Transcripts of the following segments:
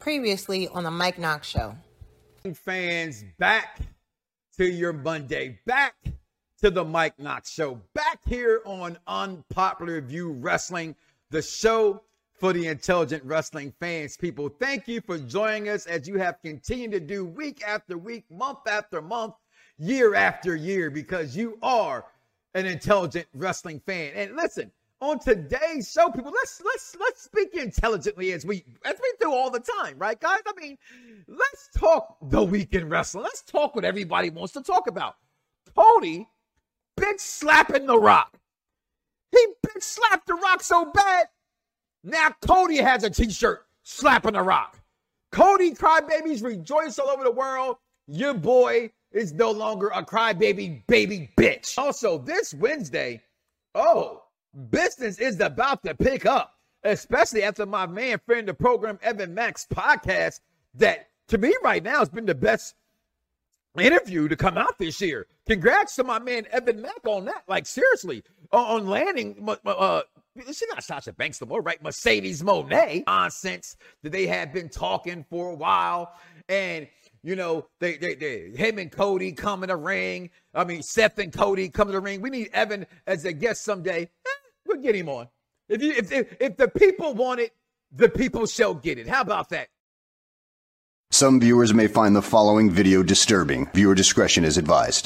Previously on the Mike Knox Show. Fans, back to your Monday, back to the Mike Knox Show, back here on Unpopular View Wrestling, the show for the intelligent wrestling fans. People, thank you for joining us as you have continued to do week after week, month after month, year after year, because you are an intelligent wrestling fan. And listen, on today's show, people, let's speak intelligently as we do all the time, right, guys? I mean, let's talk the week in wrestling. Let's talk what everybody wants to talk about. Cody bitch slapping The Rock. He bitch slapped The Rock so bad, now Cody has a t-shirt slapping The Rock. Cody crybabies rejoice all over the world. Your boy is no longer a crybaby baby bitch. Also, this Wednesday, business is about to pick up, especially after my man, friend of the program, Evan Mack's podcast, that to me right now has been the best interview to come out this year. Congrats to my man, Evan Mack, on that. Like, seriously, on landing, she's not Sasha Banks no more, right? Mercedes Moné nonsense that they had been talking for a while. And, you know, they him and Cody come in the ring. I mean, Seth and Cody come to the ring. We need Evan as a guest someday. We'll get him on. If the people want it, the people shall get it. How about that? Some viewers may find the following video disturbing. Viewer discretion is advised.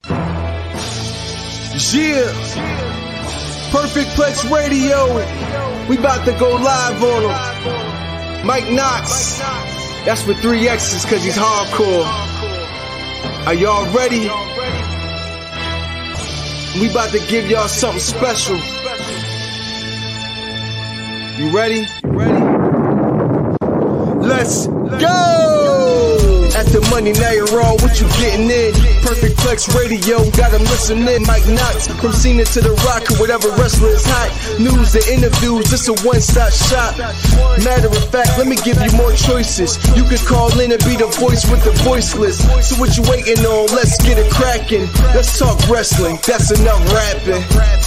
Yeah. Perfect Plex Radio. We about to go live on him. Mike Knox. That's with 3 X's because he's hardcore. Are y'all ready? We about to give y'all something special. You ready? Let's go! At the Monday Night Raw, what you getting in? Perfect Plex Radio, got them listening. Mike Knox, from Cena to The Rock, or whatever wrestler is hot. News and interviews, this a one-stop shop. Matter of fact, let me give you more choices. You could call in and be the voice with the voiceless. So what you waiting on? Let's get it cracking. Let's talk wrestling, that's enough rapping.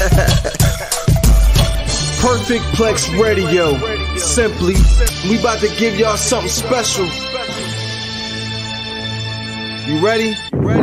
Perfect Plex Radio. Simply, we about to give y'all something special. You ready?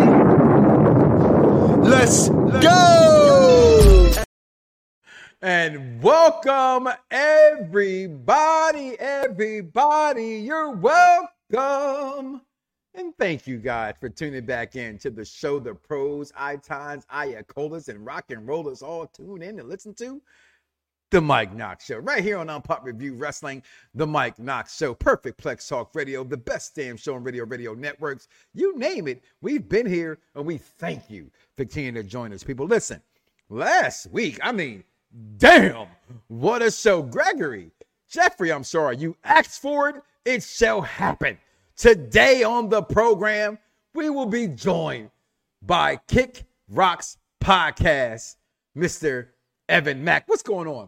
Let's go! And welcome, everybody. You're welcome. And thank you, guys, for tuning back in to the show the pros, icons, ayakolas, and rock and rollers all tune in and listen to the Mike Knox Show, right here on Unpopular Review Wrestling, the Mike Knox Show, Perfect Plex Talk Radio, the best damn show on radio networks. You name it, we've been here, and we thank you for continuing to join us. People, listen, last week, I mean, damn, what a show. Gregory, Jeffrey, I'm sorry, you asked for it, it shall happen. Today on the program, we will be joined by Kick Rocks Podcast, Mr. Evan Mack. What's going on?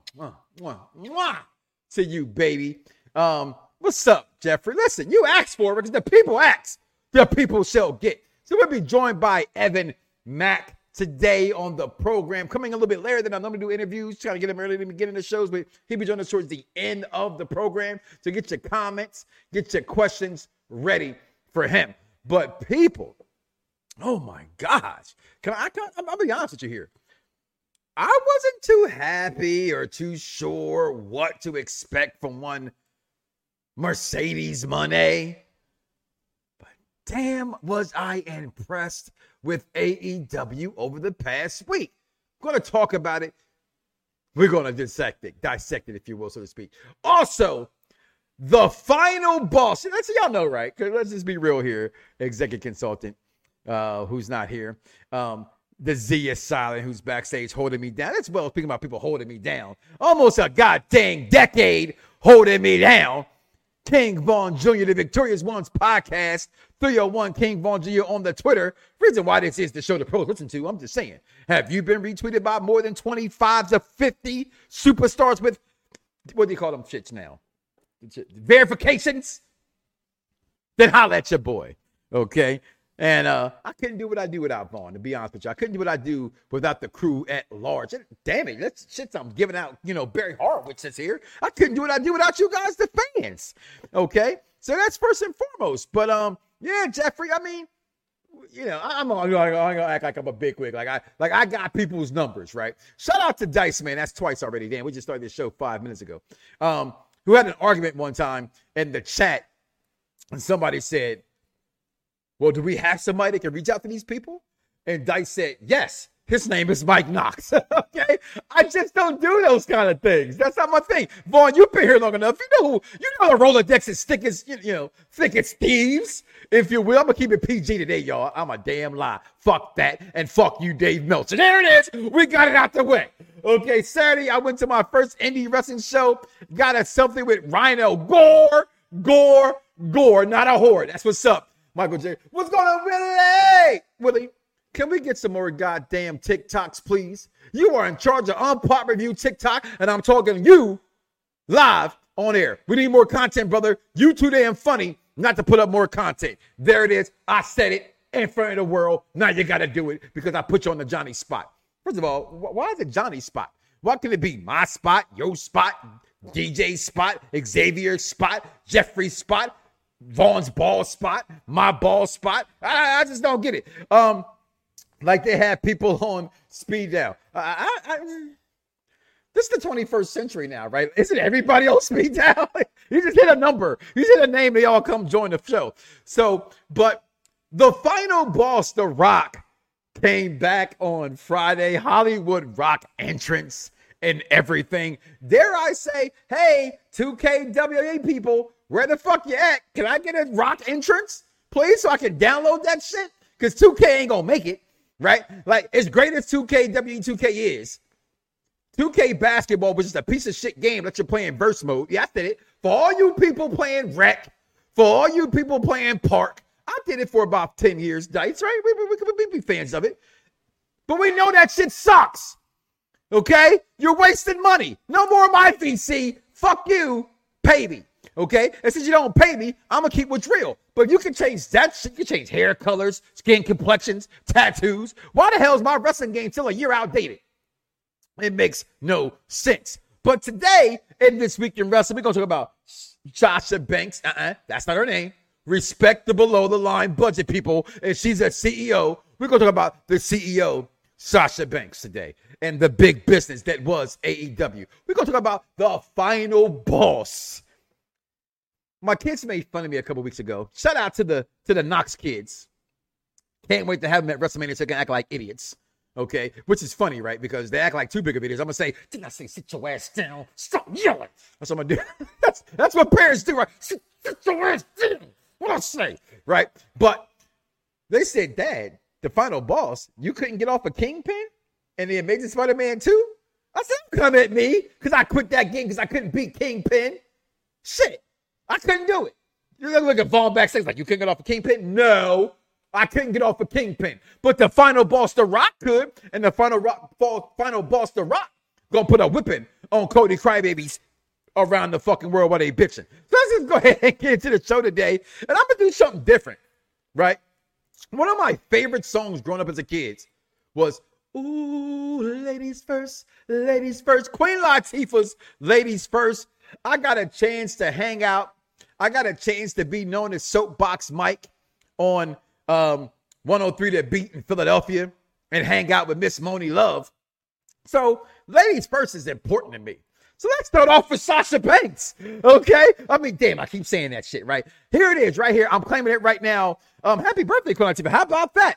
To you, baby. What's up, Jeffrey? Listen, you asked for it because the people ask. The people shall get. So we'll be joined by Evan Mack today on the program. Coming a little bit later than I normally do interviews. Trying to get him early in the beginning of the shows, but he'll be joining us towards the end of the program. So get your comments, get your questions ready for him. But people, oh my gosh. I'll be honest with you here. I wasn't too happy or too sure what to expect from one Mercedes Moné, but damn was I impressed with AEW over the past week. I'm going to talk about it. We're going to dissect it, if you will, so to speak. Also, the final boss. Let's y'all know, right? Let's just be real here. Executive consultant, who's not here. The Z is silent, who's backstage holding me down. As well, speaking about people holding me down. Almost a goddamn decade holding me down. King Von Jr., the Victorious Ones podcast, 301 King Von Jr. on the Twitter. Reason why this is the show the pros listen to, I'm just saying. Have you been retweeted by more than 25 to 50 superstars with, what do you call them shits now? Verifications? Then holla at your boy, okay? And I couldn't do what I do without Vaughn, to be honest with you. I couldn't do what I do without the crew at large. And damn it, that's shit I'm giving out, Barry Horowitz is here. I couldn't do what I do without you guys, the fans. Okay? So that's first and foremost. But, yeah, Jeffrey, I mean, I'm gonna act like I'm a bigwig. Like I got people's numbers, right? Shout out to Dice, man. That's twice already. Damn, we just started this show 5 minutes ago. Who had an argument one time in the chat, and somebody said, well, do we have somebody that can reach out to these people? And Dice said, yes, his name is Mike Knox. Okay? I just don't do those kind of things. That's not my thing. Vaughn, you've been here long enough. You know the Rolodex is thick as, thick as thieves, if you will. I'm going to keep it PG today, y'all. I'm a damn lie. Fuck that. And fuck you, Dave Meltzer. There it is. We got it out the way. Okay, Saturday, I went to my first indie wrestling show. Got a something with Rhino. Gore, not a whore. That's what's up. Michael J. What's going on, Willie? Willie, can we get some more goddamn TikToks, please? You are in charge of Unpop Review TikTok, and I'm talking you live on air. We need more content, brother. You too damn funny not to put up more content. There it is. I said it in front of the world. Now you got to do it because I put you on the Johnny spot. First of all, why is it Johnny spot? Why can it be my spot, your spot, DJ's spot, Xavier's spot, Jeffrey's spot, Vaughn's ball spot, my ball spot? I just don't get it. Like they have people on speed dial. This is the 21st century now, right? Isn't everybody on speed dial? You just hit a number. You hit a name, they all come join the show. So, but the final boss, The Rock, came back on Friday. Hollywood Rock entrance and everything. Dare I say, hey, 2KWA people, where the fuck you at? Can I get a Rock entrance, please, so I can download that shit? Because 2K ain't gonna make it, right? Like, as great as 2K is, 2K basketball was just a piece of shit game that you're playing verse mode. Yeah, I did it. For all you people playing rec, for all you people playing park, I did it for about 10 years, Dice, right? We be fans of it. But we know that shit sucks. Okay? You're wasting money. No more of my VC. Fuck you. Pay me. Okay? And since you don't pay me, I'm going to keep what's real. But you can change that shit. You can change hair colors, skin complexions, tattoos. Why the hell is my wrestling game still a year outdated? It makes no sense. But today, in This Week in Wrestling, we're going to talk about Sasha Banks. That's not her name. Respect the below the line budget, people. And she's a CEO. We're going to talk about the CEO, Sasha Banks, today. And the big business that was AEW. We're going to talk about the final boss. My kids made fun of me a couple weeks ago. Shout out to the Knox kids. Can't wait to have them at WrestleMania so they can act like idiots. Okay, which is funny, right? Because they act like too big of idiots. I'm gonna say, didn't I say sit your ass down? Stop yelling. That's what I'm gonna do. that's what parents do, right? Sit your ass down. What I say, right? But they said, Dad, the final boss, you couldn't get off a Kingpin and the Amazing Spider-Man 2? I said, don't come at me because I quit that game because I couldn't beat Kingpin. Shit, I couldn't do it. You look at Vaughn backstage like, you couldn't get off a Kingpin? No. I couldn't get off a Kingpin. But the final boss, The Rock, could. And the final boss, The Rock, gonna put a whipping on Cody Crybabies around the fucking world while they bitching. So let's just go ahead and get into the show today. And I'm gonna do something different, right? One of my favorite songs growing up as a kid was, ooh, ladies first, ladies first. Queen Latifah's Ladies First. I got a chance to hang out. I got a chance to be known as Soapbox Mike on 103 The Beat in Philadelphia and hang out with Miss Moni Love. So Ladies First is important to me. So let's start off with Sasha Banks. Okay. I mean, damn, I keep saying that shit, right? Here it is right here. I'm claiming it right now. Happy birthday, Queen Latifah. How about that?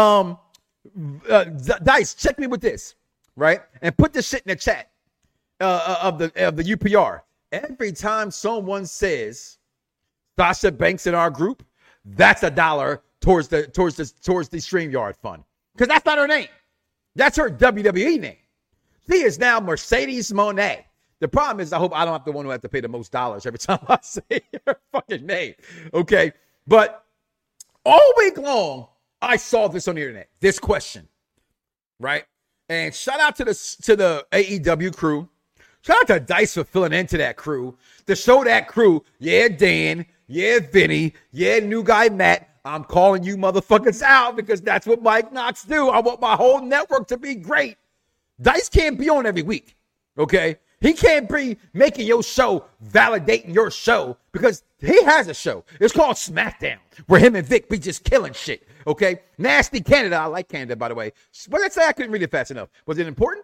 Dice, check me with this, right? And put this shit in the chat of the UPR. Every time someone says Sasha Banks in our group, that's $1 towards the StreamYard fund. Because that's not her name. That's her WWE name. She is now Mercedes Moné. The problem is I hope I don't have the one who have to pay the most dollars every time I say her fucking name. Okay. But all week long, I saw this on the internet. This question. Right? And shout out to the AEW crew. Shout out to Dice for filling into that crew. To show that crew, yeah, Dan, yeah, Vinny, yeah, new guy Matt, I'm calling you motherfuckers out because that's what Mike Knox do. I want my whole network to be great. Dice can't be on every week, okay? He can't be making your show, validating your show, because he has a show. It's called SmackDown, where him and Vic be just killing shit, okay? Nasty Canada. I like Canada, by the way. What did I say? I couldn't read it fast enough. Was it important?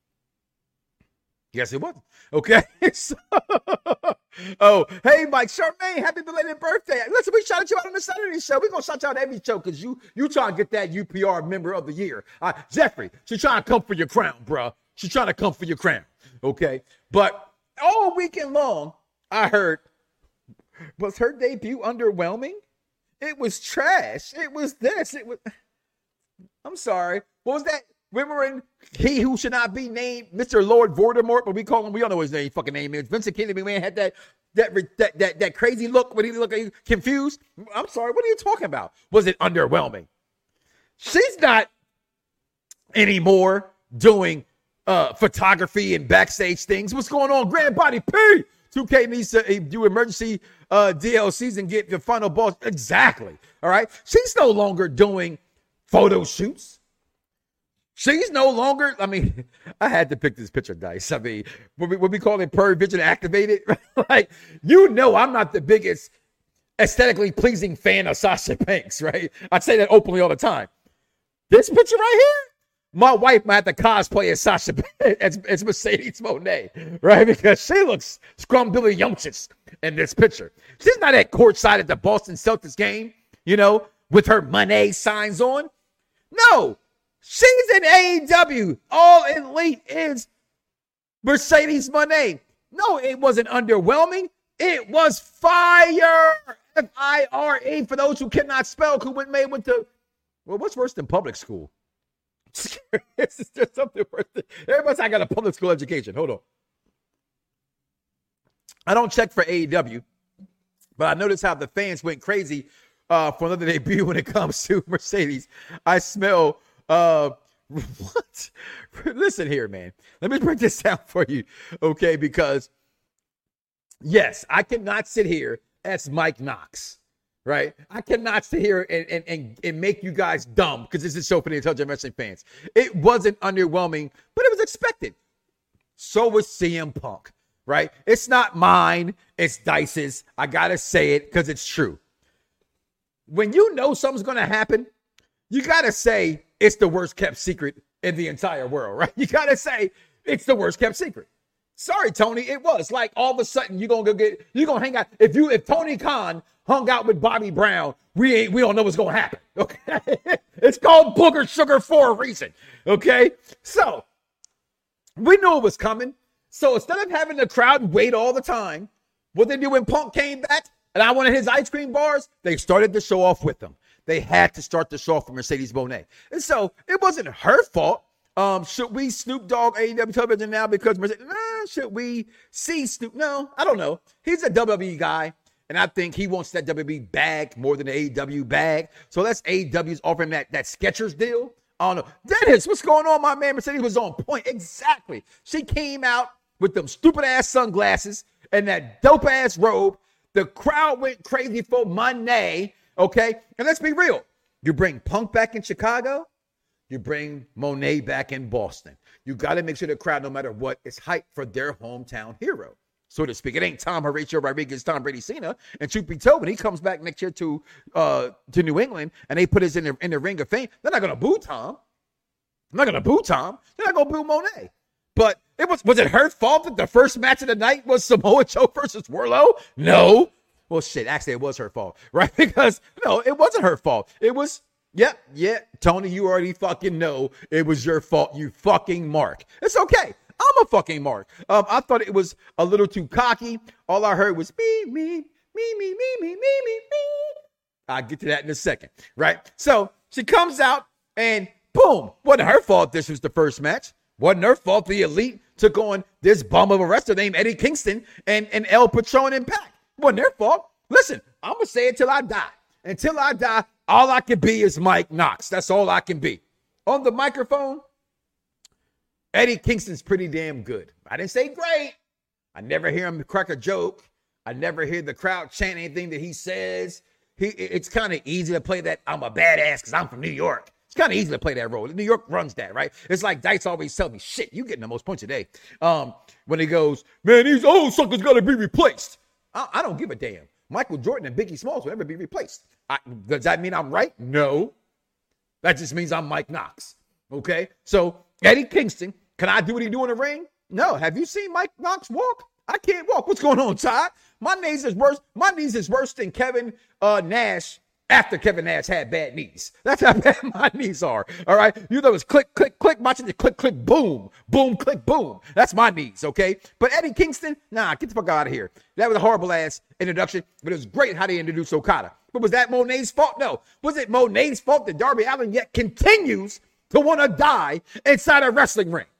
Yes, it wasn't. Okay. Oh, hey, Mike Charmaine, happy belated birthday. Listen, we shouted you out on the Saturday show. We're going to shout you out every show because you trying to get that UPR member of the year. Jeffrey, she's trying to come for your crown, bro. She's trying to come for your crown. Okay. But all weekend long, I heard, was her debut underwhelming? It was trash. It was this. It was, I'm sorry. What was that? Remember in He Who Should Not Be Named, Mr. Lord Voldemort, but we call him, we don't know his name, fucking name is. Vincent Kennedy, man, had that crazy look when he looked confused. I'm sorry, what are you talking about? Was it underwhelming? She's not anymore doing photography and backstage things. What's going on? Grand Body P! 2K needs to do emergency DLCs and get the final boss. Exactly. All right. She's no longer doing photo shoots. She's no longer, I mean, I had to pick this picture, Dice. I mean, what we call it, Purge Vision activated. Like, you know, I'm not the biggest aesthetically pleasing fan of Sasha Banks, right? I say that openly all the time. This picture right here, my wife might have to cosplay as Sasha Banks, as Mercedes Moné, right? Because she looks scrumdiddlyumptious in this picture. She's not at courtside at the Boston Celtics game, you know, with her Monet signs on. No. She's in AEW. All Elite is Mercedes Moné. No, it wasn't underwhelming. It was fire. F-I-R-E for those who cannot spell, who went to, well, what's worse than public school? This is just something worse. Everybody's I got a public school education. Hold on. I don't check for AEW, but I noticed how the fans went crazy for another debut when it comes to Mercedes. I smell what? Listen here, man. Let me break this down for you, okay? Because, yes, I cannot sit here as Mike Knox, right? I cannot sit here and make you guys dumb because this is a show for the intelligent wrestling fans. It wasn't underwhelming, but it was expected. So was CM Punk, right? It's not mine. It's Dice's. I got to say it because it's true. When you know something's going to happen, you got to say it's the worst kept secret in the entire world, right? You got to say it's the worst kept secret. Sorry, Tony, it was like all of a sudden you're going to hang out. If Tony Khan hung out with Bobby Brown, we don't know what's going to happen, okay? It's called Booger Sugar for a reason, okay? So we knew it was coming. So instead of having the crowd wait all the time, what they do when Punk came back and I wanted his ice cream bars, they started the show off with them. They had to start the show off for Mercedes Moné. And so it wasn't her fault. Should we Snoop Dogg AEW television now because Mercedes? Nah, should we see Snoop? No, I don't know. He's a WWE guy, and I think he wants that WWE bag more than the AEW bag. So that's AEW's offering that Skechers deal. I don't know. Dennis, what's going on, my man? Mercedes was on point. Exactly. She came out with them stupid-ass sunglasses and that dope-ass robe. The crowd went crazy for Moné. Okay, and let's be real. You bring Punk back in Chicago, you bring Moné back in Boston. You got to make sure the crowd, no matter what, is hyped for their hometown hero, so to speak. It ain't Tom Horatio Rodriguez, Tom Brady Cena. And truth be told, when he comes back next year to New England and they put us in the Ring of Fame, they're not going to boo Tom. They're not going to boo Tom. They're not going to boo Moné. But was it her fault that the first match of the night was Samoa Joe versus Wardlow? No. Well, shit, actually, it was her fault, right? Because, no, it wasn't her fault. It was, yeah, Tony, you already fucking know it was your fault, you fucking mark. It's okay. I'm a fucking mark. I thought it was a little too cocky. All I heard was me. I'll get to that in a second, right? So she comes out and boom, wasn't her fault this was the first match. Wasn't her fault the Elite took on this bum of a wrestler named Eddie Kingston and El Patron Impact. Wasn't their fault. Listen, I'm going to say it till I die. Until I die, all I can be is Mike Knox. That's all I can be. On the microphone, Eddie Kingston's pretty damn good. I didn't say great. I never hear him crack a joke. I never hear the crowd chant anything that he says. it's kind of easy to play that I'm a badass because I'm from New York. It's kind of easy to play that role. New York runs that, right? It's like Dice always tell me, shit, you getting the most points today. When he goes, man, these old suckers got to be replaced. I don't give a damn. Michael Jordan and Biggie Smalls will never be replaced. Does that mean I'm right? No. That just means I'm Mike Knox. Okay? So Eddie Kingston, can I do what he do in the ring? No. Have you seen Mike Knox walk? I can't walk. What's going on, Todd? My knees is worse. My knees is worse than Kevin Nash after Kevin Nash had bad knees. That's how bad my knees are. All right. You know, it's click, click, click. Watching the click, click, boom, boom, click, boom. That's my knees. Okay. But Eddie Kingston, nah, get the fuck out of here. That was a horrible ass introduction, but it was great how they introduced Okada. But was that Monet's fault? No. Was it Monet's fault that Darby Allin yet continues to want to die inside a wrestling ring?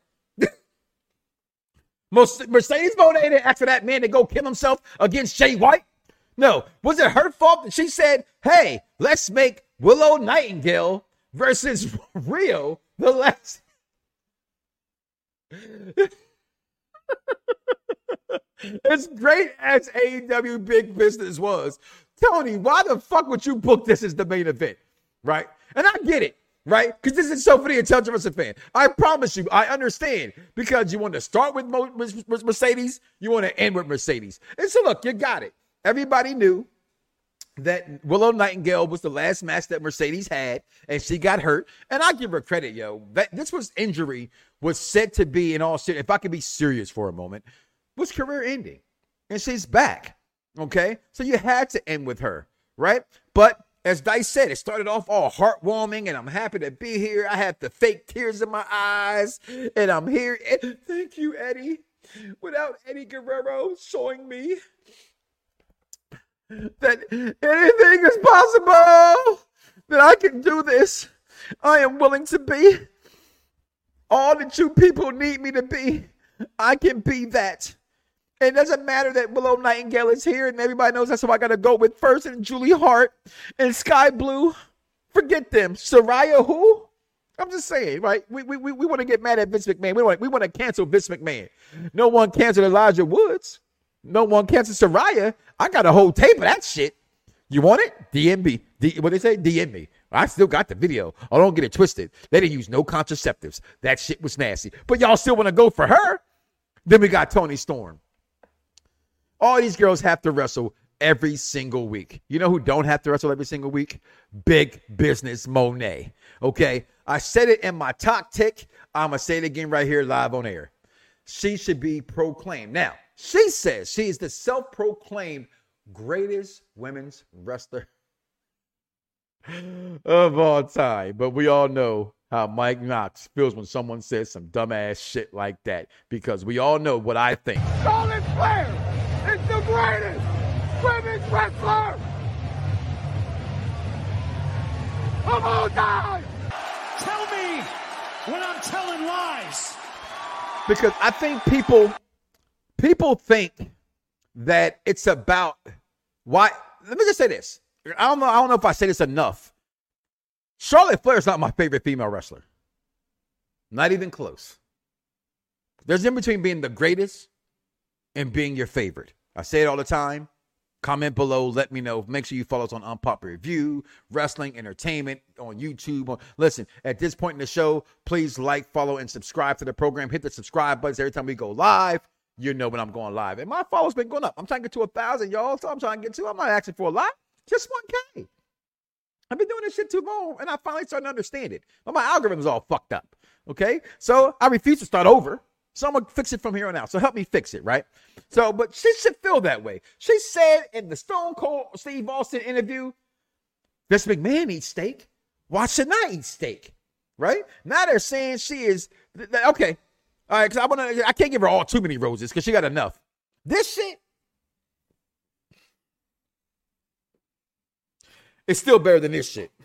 Mercedes Moné didn't ask for that man to go kill himself against Jay White. No. Was it her fault that she said, hey, let's make Willow Nightingale versus Rio the last? As great as AEW Big Business was, Tony, why the fuck would you book this as the main event? Right? And I get it. Right? Because this is so for the intelligent wrestling fan. I promise you, I understand. Because you want to start with Mercedes, you want to end with Mercedes. And so look, you got it. Everybody knew that Willow Nightingale was the last match that Mercedes had, and she got hurt. And I give her credit, yo. That this injury was said to be, in all seriousness, if I could be serious for a moment, was career ending. And she's back. Okay? So you had to end with her, right? But as Dice said, it started off all heartwarming, and I'm happy to be here. I have the fake tears in my eyes, and I'm here. And thank you, Eddie. Without Eddie Guerrero showing me that anything is possible, that I can do this, I am willing to be all that you people need me to be. I can be that. It doesn't matter that Willow Nightingale is here and everybody knows that's who I got to go with first, and Julie Hart and Sky Blue. Forget them. Saraya who? I'm just saying, right? We want to get mad at Vince McMahon. We want to cancel Vince McMahon. No one canceled Elijah Woods. No one canceled Saraya. I got a whole tape of that shit. You want it? DM me. What they say? DM me. I still got the video. Oh, don't get it twisted. They didn't use no contraceptives. That shit was nasty. But y'all still want to go for her? Then we got Toni Storm. All these girls have to wrestle every single week. You know who don't have to wrestle every single week? Big Business Monet. Okay? I said it in my talk tick. I'm going to say it again right here live on air. She should be proclaimed. Now, she says she is the self-proclaimed greatest women's wrestler of all time. But we all know how Mike Knox feels when someone says some dumbass shit like that, because we all know what I think. Charlotte Flair is the greatest women's wrestler of all time. Tell me when I'm telling lies. Because I think people think that it's about why. Let me just say this. I don't know if I say this enough. Charlotte Flair is not my favorite female wrestler. Not even close. There's in between being the greatest and being your favorite. I say it all the time. Comment below. Let me know. Make sure you follow us on Unpopular Review, Wrestling Entertainment on YouTube. Listen, at this point in the show, please like, follow, and subscribe to the program. Hit the subscribe buttons every time we go live. You know when I'm going live. And my followers been going up. I'm trying to get to 1,000, y'all. So I'm trying to get to. I'm not asking for a lot. Just 1K. I've been doing this shit too long, and I finally started to understand it. But my algorithm's all fucked up. Okay? So I refuse to start over. So I'm going to fix it from here on out. So help me fix it, right? So, but she should feel that way. She said in the Stone Cold Steve Austin interview, Vince McMahon eats steak. Why should I eat steak? Right? Now they're saying she is, okay. All right, because I can't give her all too many roses because she got enough. This shit is still better than this shit.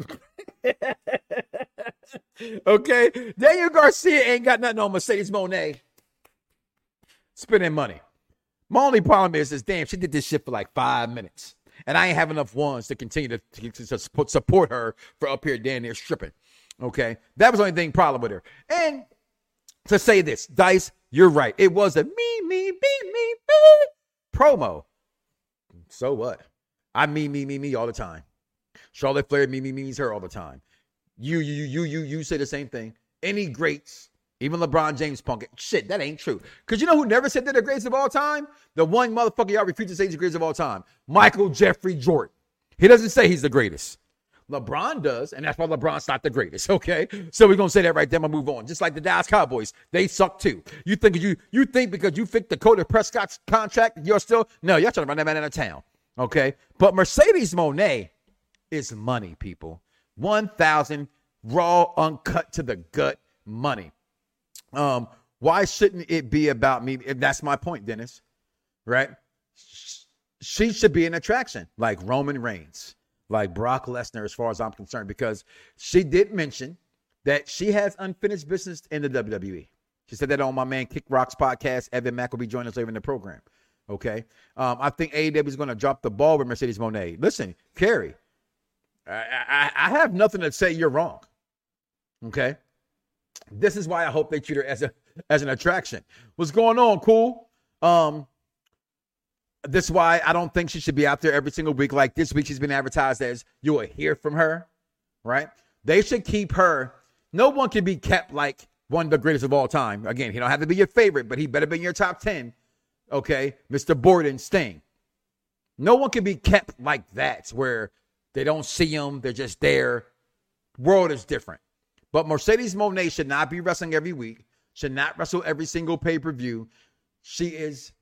Okay? Daniel Garcia ain't got nothing on Mercedes Moné spending money. My only problem is damn, she did this shit for like 5 minutes. And I ain't have enough ones to continue to support her for up here down there stripping. Okay? That was the only problem with her. And to say this, Dice, you're right. It was a me promo. So what? I me all the time. Charlotte Flair, me's her all the time. You say the same thing. Any greats, even LeBron James Punk, shit, that ain't true. Because you know who never said they're the greatest of all time? The one motherfucker y'all refuse to say he's the greatest of all time. Michael Jeffrey Jordan. He doesn't say he's the greatest. LeBron does, and that's why LeBron's not the greatest, okay? So we're going to say that right there. I'm going to move on. Just like the Dallas Cowboys, they suck too. You think because you think Dakota Prescott's contract, you're still, no, y'all trying to run that man out of town, okay? But Mercedes Moné is money, people. 1,000 raw, uncut to the gut money. Why shouldn't it be about me? That's my point, Dennis, right? She should be an attraction like Roman Reigns, like Brock Lesnar, as far as I'm concerned, because she did mention that she has unfinished business in the WWE. She said that on my man Kick Rock's podcast. Evan Mack will be joining us later in the program. Okay. I think AEW is going to drop the ball with Mercedes Moné. Listen, Kerry, I have nothing to say you're wrong. Okay. This is why I hope they treat her as an attraction. What's going on, cool? This is why I don't think she should be out there every single week. Like this week, she's been advertised as you will hear from her, right? They should keep her. No one can be kept like one of the greatest of all time. Again, he don't have to be your favorite, but he better be in your top 10. Okay, Mr. Borden Sting. No one can be kept like that where they don't see him. They're just there. World is different. But Mercedes Moné should not be wrestling every week. Should not wrestle every single pay-per-view. She is.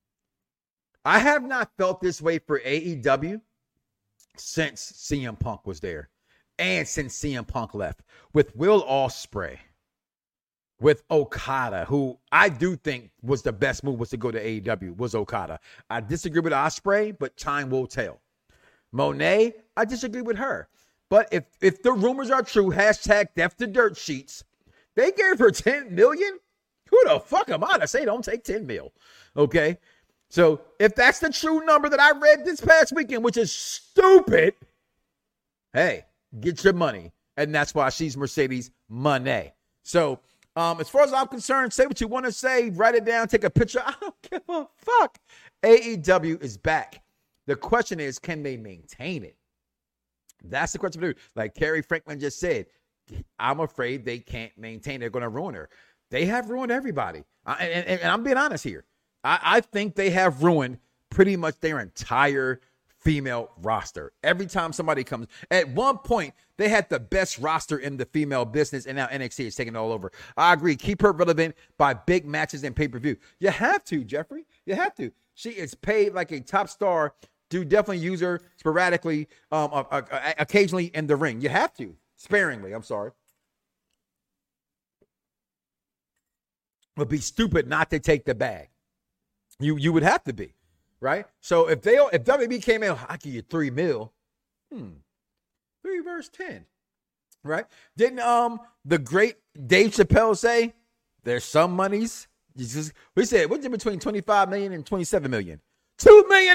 I have not felt this way for AEW since CM Punk was there and since CM Punk left. With Will Ospreay, with Okada, who I do think was the best move was to go to AEW, was Okada. I disagree with Ospreay, but time will tell. Moné, I disagree with her. But if the rumors are true, hashtag Death to Dirt Sheets, they gave her $10 million? Who the fuck am I to say don't take $10 million? Okay? So if that's the true number that I read this past weekend, which is stupid, hey, get your money. And that's why she's Mercedes Moné. So as far as I'm concerned, say what you want to say, write it down, take a picture. I don't give a fuck. AEW is back. The question is, can they maintain it? That's the question. Like Kerry Franklin just said, I'm afraid they can't maintain. They're going to ruin her. They have ruined everybody. And I'm being honest here. I think they have ruined pretty much their entire female roster. Every time somebody comes, at one point, they had the best roster in the female business, and now NXT is taking it all over. I agree. Keep her relevant by big matches and pay-per-view. You have to, Jeffrey. You have to. She is paid like a top star. Do definitely use her sporadically, occasionally in the ring. You have to. Sparingly, I'm sorry. It would be stupid not to take the bag. You would have to be, right? So if WB came in, I give you $3 million. 3 verse 10, right? Didn't the great Dave Chappelle say there's some monies? We said what's in between $25 million and $27 million? $2 million.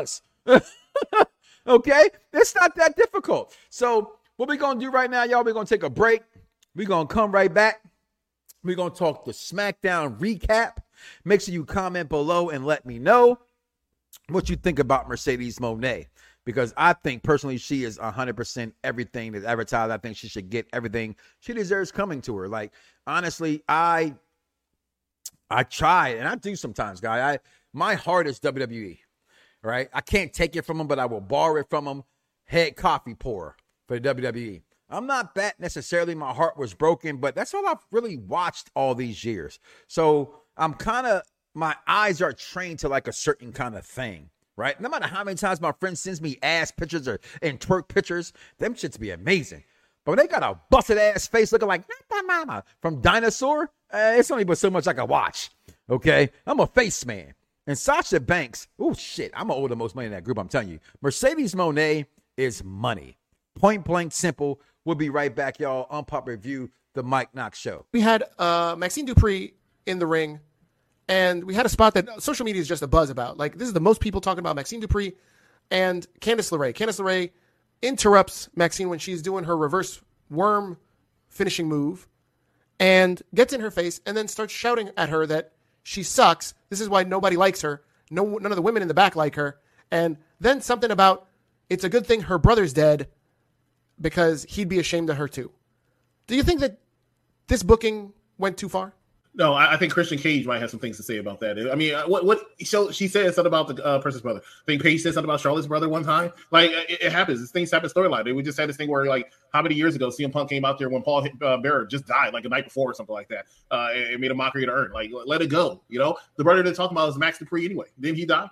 Okay, it's not that difficult. So what we're gonna do right now, y'all? We're gonna take a break. We're gonna come right back. We're gonna talk the SmackDown recap. Make sure you comment below and let me know what you think about Mercedes Moné, because I think personally she is 100% everything that's advertised. I think she should get everything she deserves coming to her. Like, honestly, I try, and I do sometimes, guy. My heart is WWE, right? I can't take it from them, but I will borrow it from them. Head coffee pourer for the WWE. I'm not that necessarily my heart was broken, but that's all I've really watched all these years. So I'm kind of, my eyes are trained to like a certain kind of thing, right? No matter how many times my friend sends me ass pictures and twerk pictures, them shits be amazing. But when they got a busted ass face looking like mama from Dinosaur, it's only but so much I can watch, okay? I'm a face man. And Sasha Banks, oh shit, I'm going to owe the most money in that group, I'm telling you. Mercedes Moné is money. Point blank simple. We'll be right back, y'all. Unpopular Review, the Mike Knox Show. We had Maxine Dupree in the ring, and we had a spot that social media is just a buzz about. Like, this is the most people talking about Maxine Dupree and Candice LeRae. Candice LeRae interrupts Maxine when she's doing her reverse worm finishing move and gets in her face and then starts shouting at her that she sucks. This is why nobody likes her. None of the women in the back like her. And then something about it's a good thing her brother's dead because he'd be ashamed of her too. Do you think that this booking went too far? No, I think Christian Cage might have some things to say about that. I mean, what she said something about the person's brother. I think Paige said something about Charlotte's brother one time. Like, it happens. These things happen storyline. We just had this thing where, like, how many years ago CM Punk came out there when Paul Bearer just died, like, the night before or something like that. It made a mockery to Earn. Like, let it go, you know? The brother they're talking about is Max Dupree anyway. Didn't he die?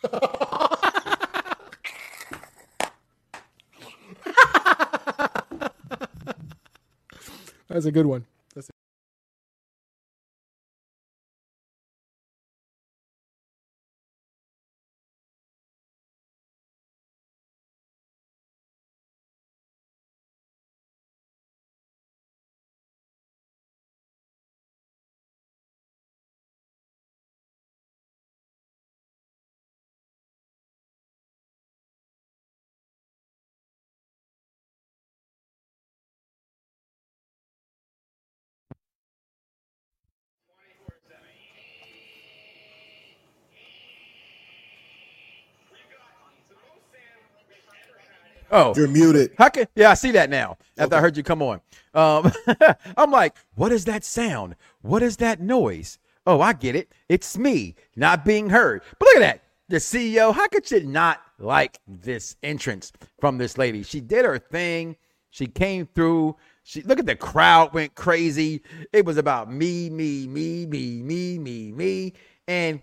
That's a good one. Oh, You're muted. Yeah, I see that now after I heard you come on. I'm like, what is that sound? What is that noise? Oh, I get it. It's me not being heard. But look at that. The CEO, how could you not like this entrance from this lady? She did her thing. She came through. Look at the crowd went crazy. It was about me. And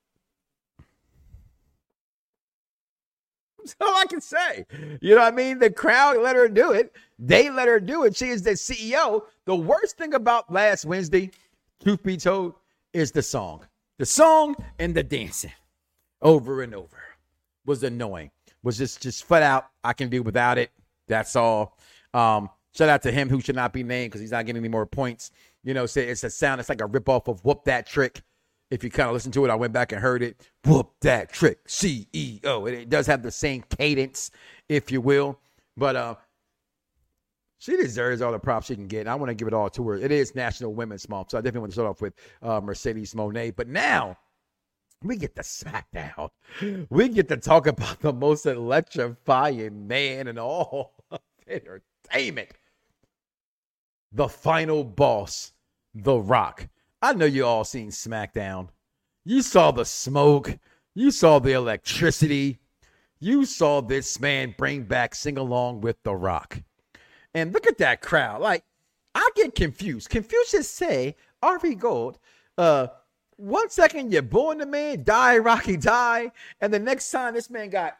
that's all I can say. You know what I mean? The crowd let her do it. They let her do it. She is the CEO. The worst thing about last Wednesday, truth be told, is the song. The song and the dancing over and over was annoying. Was just flat out, I can do without it. That's all. Shout out to him who should not be named because he's not getting any more points. You know, say it's a sound. It's like a ripoff of Whoop That Trick. If you kind of listen to it, I went back and heard it. Whoop that trick, CEO. It does have the same cadence, if you will. But she deserves all the props she can get. And I want to give it all to her. It is National Women's Month, so I definitely want to start off with Mercedes Moné. But now we get to SmackDown. We get to talk about the most electrifying man in all of entertainment. The final boss, The Rock. I know you all seen SmackDown. You saw the smoke. You saw the electricity. You saw this man bring back Sing Along with The Rock. And look at that crowd. Like, I get confused. Confucius say, R.V. Gold, 1 second you're booing the man, die, Rocky, die. And the next time this man got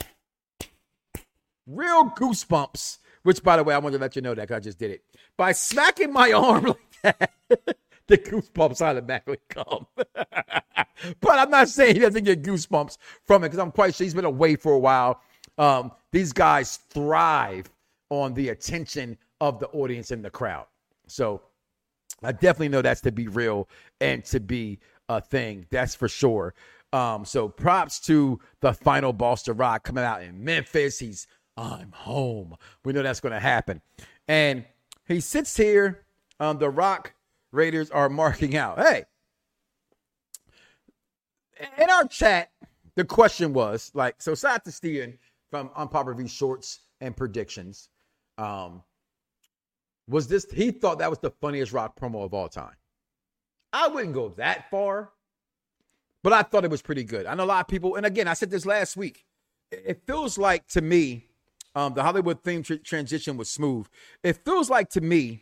real goosebumps, which, by the way, I wanted to let you know that because I just did it. By smacking my arm like that. The goosebumps automatically come. But I'm not saying he doesn't get goosebumps from it because I'm quite sure he's been away for a while. These guys thrive on the attention of the audience and the crowd. So I definitely know that's to be real and to be a thing. That's for sure. So props to the final boss, The Rock, coming out in Memphis. I'm home. We know that's going to happen. And he sits here. The Rock Raiders are marking out. Hey, in our chat, the question was like, so shout out to Steven from Unpopular Review Shorts and Predictions. Was this, he thought that was the funniest Rock promo of all time. I wouldn't go that far, but I thought it was pretty good. I know a lot of people, and again, I said this last week, it feels like to me, the Hollywood theme transition was smooth. It feels like to me,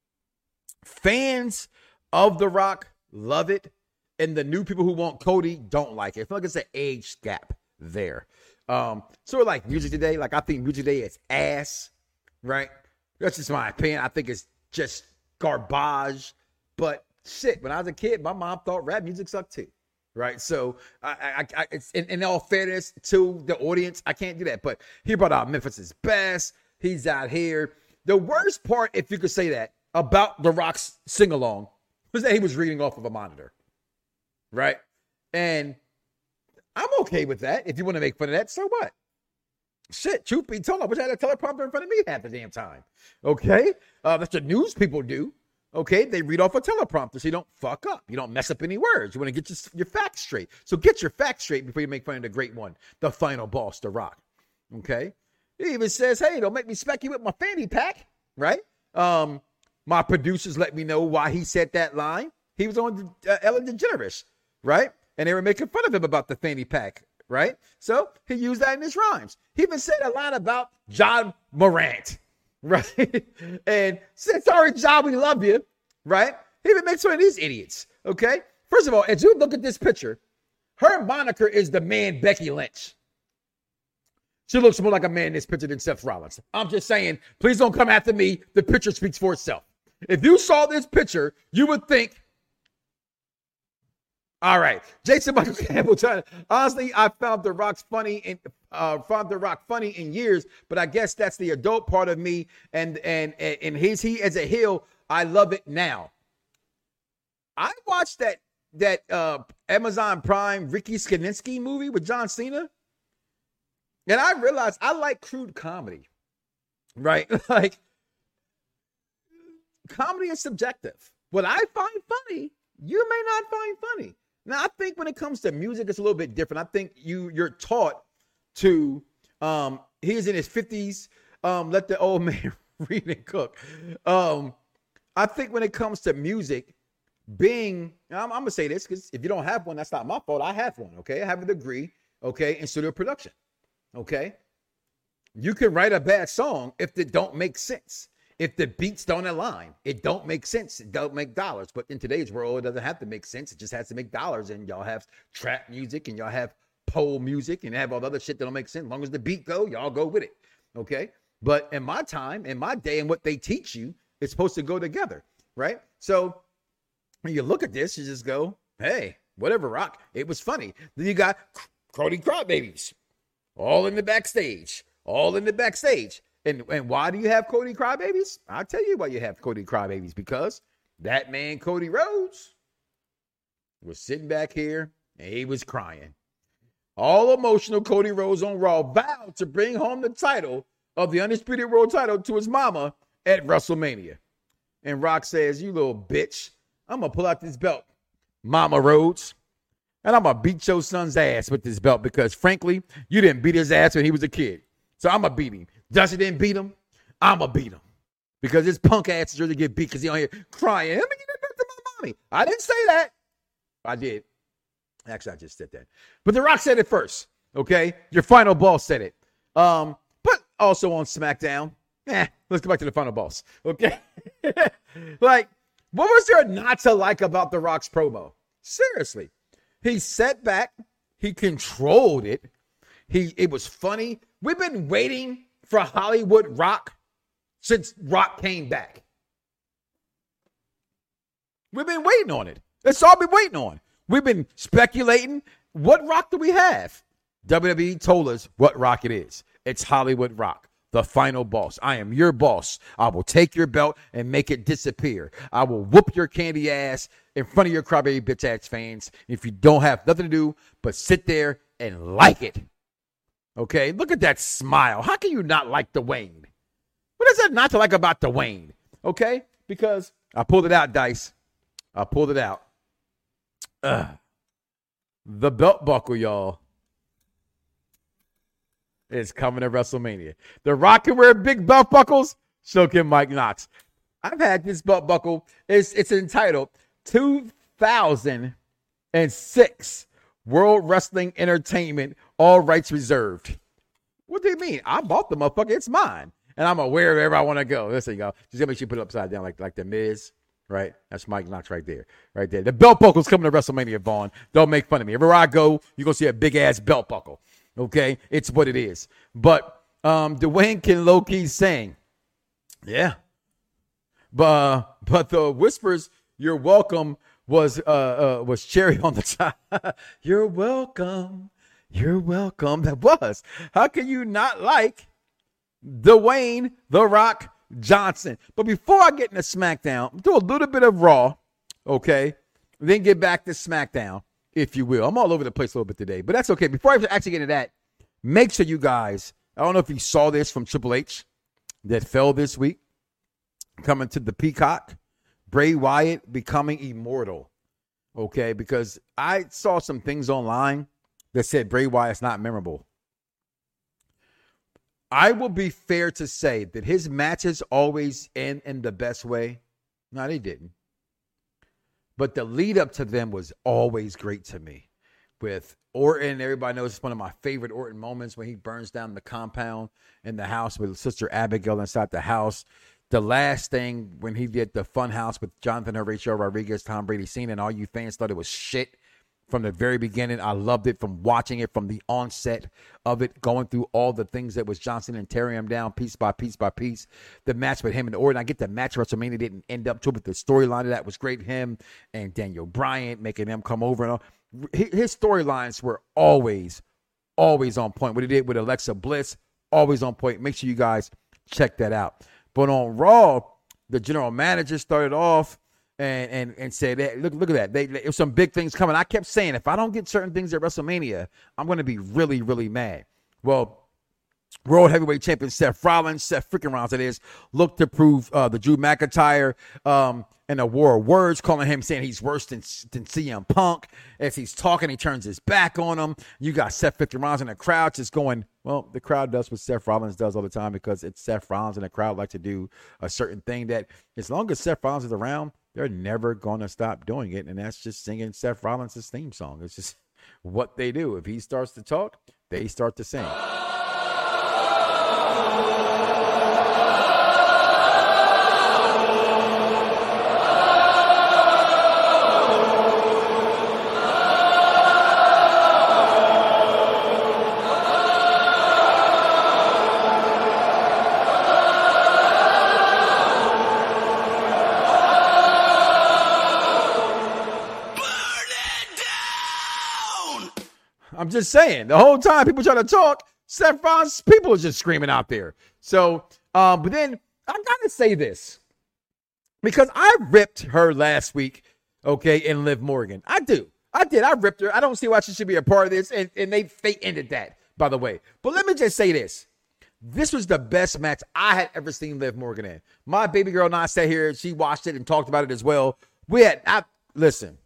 fans of The Rock love it, and the new people who want Cody don't like it. I feel like it's an age gap there. Sort of like Music Today. Like, I think Music Today is ass, right? That's just my opinion. I think it's just garbage. But shit, when I was a kid, my mom thought rap music sucked too, right? So it's in all fairness to the audience, I can't do that. But he brought out Memphis' best. He's out here. The worst part, if you could say that, about The Rock's sing-along was that he was reading off of a monitor, right? And I'm okay with that. If you want to make fun of that, so what? Shit, truth be told, I wish I had a teleprompter in front of me half the damn time, okay? That's what news people do, okay? They read off a teleprompter so you don't fuck up. You don't mess up any words. You want to get your facts straight. So get your facts straight before you make fun of the great one, the final boss, The Rock, okay? He even says, hey, don't make me smack you with my fanny pack, right? My producers let me know why he said that line. He was on Ellen DeGeneres, right? And they were making fun of him about the fanny pack, right? So he used that in his rhymes. He even said a line about John Morant, right? And said, sorry, John, we love you, right? He even makes fun of these idiots, okay? First of all, as you look at this picture, her moniker is the man Becky Lynch. She looks more like a man in this picture than Seth Rollins. I'm just saying, please don't come after me. The picture speaks for itself. If you saw this picture, you would think, all right, Jason Michael Campbell. Honestly, I found The Rock funny in years, but I guess that's the adult part of me. And he as a heel, I love it now. I watched that Amazon Prime Ricky Skininski movie with John Cena. And I realized I like crude comedy, right? Like, comedy is subjective. What I find funny, you may not find funny. Now, I think when it comes to music, it's a little bit different. I think you're taught to, he's in his 50s, let the old man read and cook. I think when it comes to music, I'm going to say this, because if you don't have one, that's not my fault. I have one, okay? I have a degree, okay, in studio production. Okay, you can write a bad song if it don't make sense. If the beats don't align, it don't make sense. It don't make dollars. But in today's world, it doesn't have to make sense. It just has to make dollars. And y'all have trap music and y'all have pole music and have all the other shit that don't make sense. As long as the beat go, y'all go with it. Okay. But in my time, in my day, and what they teach you, it's supposed to go together. Right. So when you look at this, you just go, hey, whatever, Rock. It was funny. Then you got Cody Crybabies. All in the backstage. And why do you have Cody Crybabies? I'll tell you why you have Cody Crybabies. Because that man, Cody Rhodes, was sitting back here and he was crying. All emotional Cody Rhodes on Raw vowed to bring home the title of the Undisputed World title to his mama at WrestleMania. And Rock says, you little bitch, I'm going to pull out this belt, Mama Rhodes. And I'm going to beat your son's ass with this belt because, frankly, you didn't beat his ass when he was a kid. So I'm going to beat him. Dusty didn't beat him. I'm going to beat him. Because his punk ass is really get beat because he on here crying. Let me get it back to my mommy. I didn't say that. I did. Actually, I just said that. But The Rock said it first. Okay? Your final boss said it. But also on SmackDown. Let's go back to the final boss. Okay? Like, what was there not to like about The Rock's promo? Seriously. He sat back. He controlled it. It was funny. We've been waiting for Hollywood Rock since Rock came back. We've been waiting on it. That's all we've been waiting on. We've been speculating. What Rock do we have? WWE told us what Rock it is. It's Hollywood Rock, the final boss. I am your boss. I will take your belt and make it disappear. I will whoop your candy ass in front of your crybaby bitch ass fans if you don't have nothing to do but sit there and like it. Okay, look at that smile. How can you not like Dwayne? What is that not to like about Dwayne? Okay, because I pulled it out, Dice. I pulled it out. The belt buckle, y'all, is coming to WrestleMania. The Rock can wear big belt buckles. So can Mike Knox. I've had this belt buckle. It's entitled 2006 World Wrestling Entertainment, all rights reserved. What do you mean? I bought the motherfucker. It's mine. And I'm going to wear it wherever I want to go. There you go. Just going to make sure you put it upside down like the Miz. Right? That's Mike Knox right there. Right there. The belt buckle's coming to WrestleMania, Vaughn. Don't make fun of me. Everywhere I go, you're going to see a big-ass belt buckle. Okay? It's what it is. But Dwayne can low-key sing. Yeah. But the whispers, you're welcome, was cherry on the top. You're welcome. You're welcome. That was. How can you not like Dwayne The Rock Johnson? But before I get into SmackDown, do a little bit of Raw, okay? Then get back to SmackDown, if you will. I'm all over the place a little bit today, but that's okay. Before I actually get into that, make sure you guys, I don't know if you saw this from Triple H that fell this week, coming to the Peacock, Bray Wyatt becoming immortal, okay? Because I saw some things online that said Bray Wyatt's not memorable. I will be fair to say that his matches always end in the best way. No, they didn't. But the lead up to them was always great to me. With Orton, everybody knows it's one of my favorite Orton moments when he burns down the compound in the house with Sister Abigail inside the house. The last thing when he did the Fun House with Jonathan Horatio Rodriguez, Tom Brady, Cena, and all you fans thought it was shit from the very beginning. I loved it from watching it from the onset of it, going through all the things that was Johnson and tearing him down piece by piece by piece. The match with him and Orton, I get the match WrestleMania didn't end up to it, but the storyline of that was great. Him and Daniel Bryan making them come over and all. His storylines were always on point. What he did with Alexa Bliss, always on point. Make sure you guys check that out. But on Raw, the general manager started off and said, hey, look at that. There's some big things coming. I kept saying, if I don't get certain things at WrestleMania, I'm going to be really, really mad. Well, World Heavyweight Champion Seth Rollins, it is, looked to prove the Drew McIntyre in a war of words, calling him, saying he's worse than CM Punk. As he's talking, he turns his back on him. You got Seth freaking Rollins in the crowd just going, well, the crowd does what Seth Rollins does all the time because it's Seth Rollins and the crowd like to do a certain thing that as long as Seth Rollins is around, they're never going to stop doing it, and that's just singing Seth Rollins' theme song. It's just what they do. If he starts to talk, they start to sing. I'm just saying, the whole time people try to talk, Seth Rollins, people are just screaming out there. So, but then I gotta say this because I ripped her last week, okay, in Liv Morgan. I did. I ripped her. I don't see why she should be a part of this, and they ended that, by the way. But let me just say this. This was the best match I had ever seen Liv Morgan in. My baby girl and I sat here, she watched it and talked about it as well. Listen.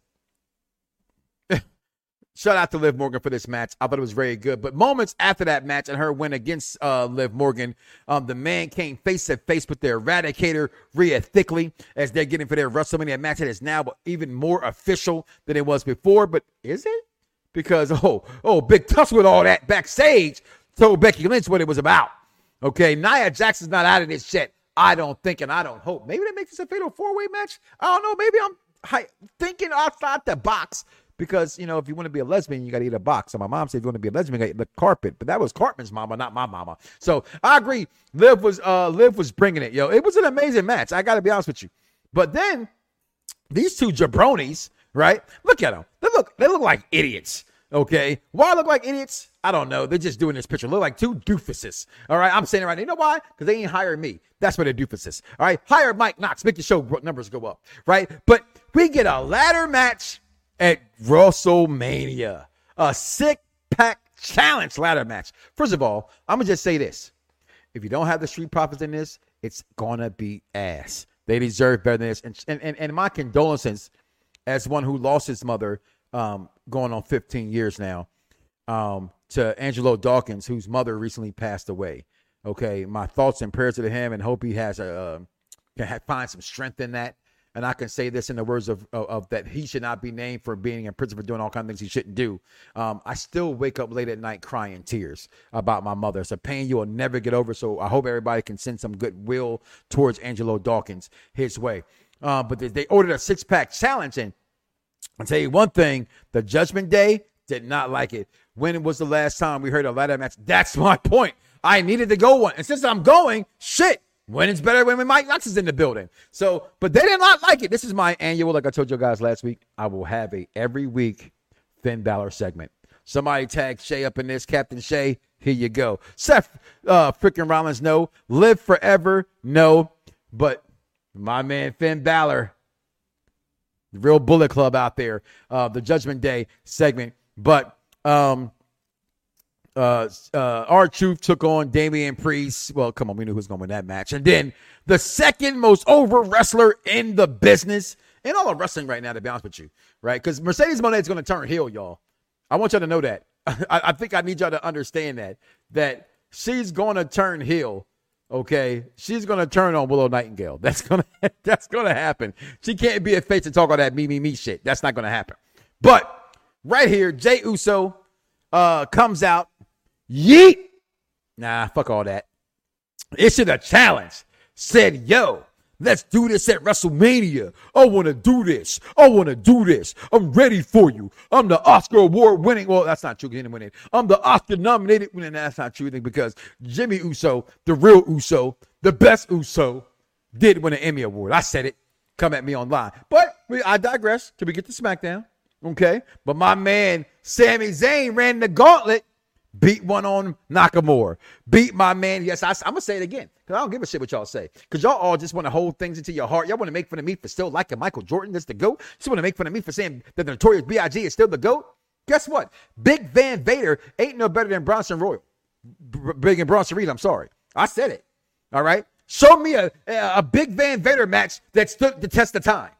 Shout out to Liv Morgan for this match. I thought it was very good. But moments after that match and her win against Liv Morgan, the man came face to face with their Eradicator, Rhea Thickley, as they're getting for their WrestleMania match that is now even more official than it was before. But is it? Because, Big Tuss with all that backstage told Becky Lynch what it was about. Okay, Nia Jax's not out of this yet. I don't think and I don't hope. Maybe they make this a fatal four-way match. I don't know. Maybe I'm thinking outside the box. Because, if you want to be a lesbian, you got to eat a box. So my mom said if you want to be a lesbian, you got to eat the carpet. But that was Cartman's mama, not my mama. So I agree. Liv was bringing it, yo. It was an amazing match. I got to be honest with you. But then these two jabronis, right? Look at them. They look like idiots. Okay. Why look like idiots? I don't know. They're just doing this picture. Look like two doofuses. All right. I'm saying it right now. You know why? Because they ain't hired me. That's why they're doofuses. All right. Hire Mike Knox. Make your show numbers go up. Right. But we get a ladder match at WrestleMania, a 6-pack challenge ladder match. First of all, I'm going to just say this. If you don't have the Street Profits in this, it's going to be ass. They deserve better than this. And my condolences as one who lost his mother going on 15 years now to Angelo Dawkins, whose mother recently passed away. Okay, my thoughts and prayers to him and hope he has can find some strength in that. And I can say this in the words of that he should not be named for being in prison for doing all kinds of things he shouldn't do. I still wake up late at night crying tears about my mother. It's a pain you will never get over. So I hope everybody can send some goodwill towards Angelo Dawkins his way. But they ordered a 6-pack challenge. And I'll tell you one thing, the Judgment Day did not like it. When was the last time we heard a ladder match? That's my point. I needed to go one. And since I'm going, shit. When it's better when Mike Knox is in the building. So, but they did not like it. This is my annual, like I told you guys last week. I will have a every week Finn Balor segment. Somebody tag Shay up in this. Captain Shay, here you go. Seth freaking Rollins, no. Live forever, no. But my man Finn Balor, the real Bullet Club out there, the Judgment Day segment. But R-Truth took on Damian Priest. Well, come on, we knew who was going to win that match. And then the second most over wrestler in the business, in all of wrestling right now, to be honest with you, right? Because Mercedes Moné is going to turn heel, y'all. I want y'all to know that. I think I need y'all to understand that she's going to turn heel. Okay, she's gonna turn on Willow Nightingale. That's gonna happen. She can't be a face and talk all that me shit. That's not gonna happen. But right here, Jey Uso comes out. Yeet. Nah, fuck all that. Issued a challenge. Said, yo, let's do this at WrestleMania. I want to do this. I want to do this. I'm ready for you. I'm the Oscar award winning. Well, that's not true. He didn't win it. I'm the Oscar nominated winning. That's not true because Jimmy Uso, the real Uso, the best Uso, did win an Emmy award. I said it. Come at me online. But I digress till we get to SmackDown. Okay. But my man, Sami Zayn, ran the gauntlet. Beat one on Nakamura. Beat my man. Yes, I'm going to say it again because I don't give a shit what y'all say. Because y'all all just want to hold things into your heart. Y'all want to make fun of me for still liking Michael Jordan that's the GOAT. Just want to make fun of me for saying that the Notorious B.I.G. is still the GOAT. Guess what? Big Van Vader ain't no better than Bronson Royal. Big and Bronson Reed, I'm sorry. I said it. All right? Show me a Big Van Vader match that stood the test of time.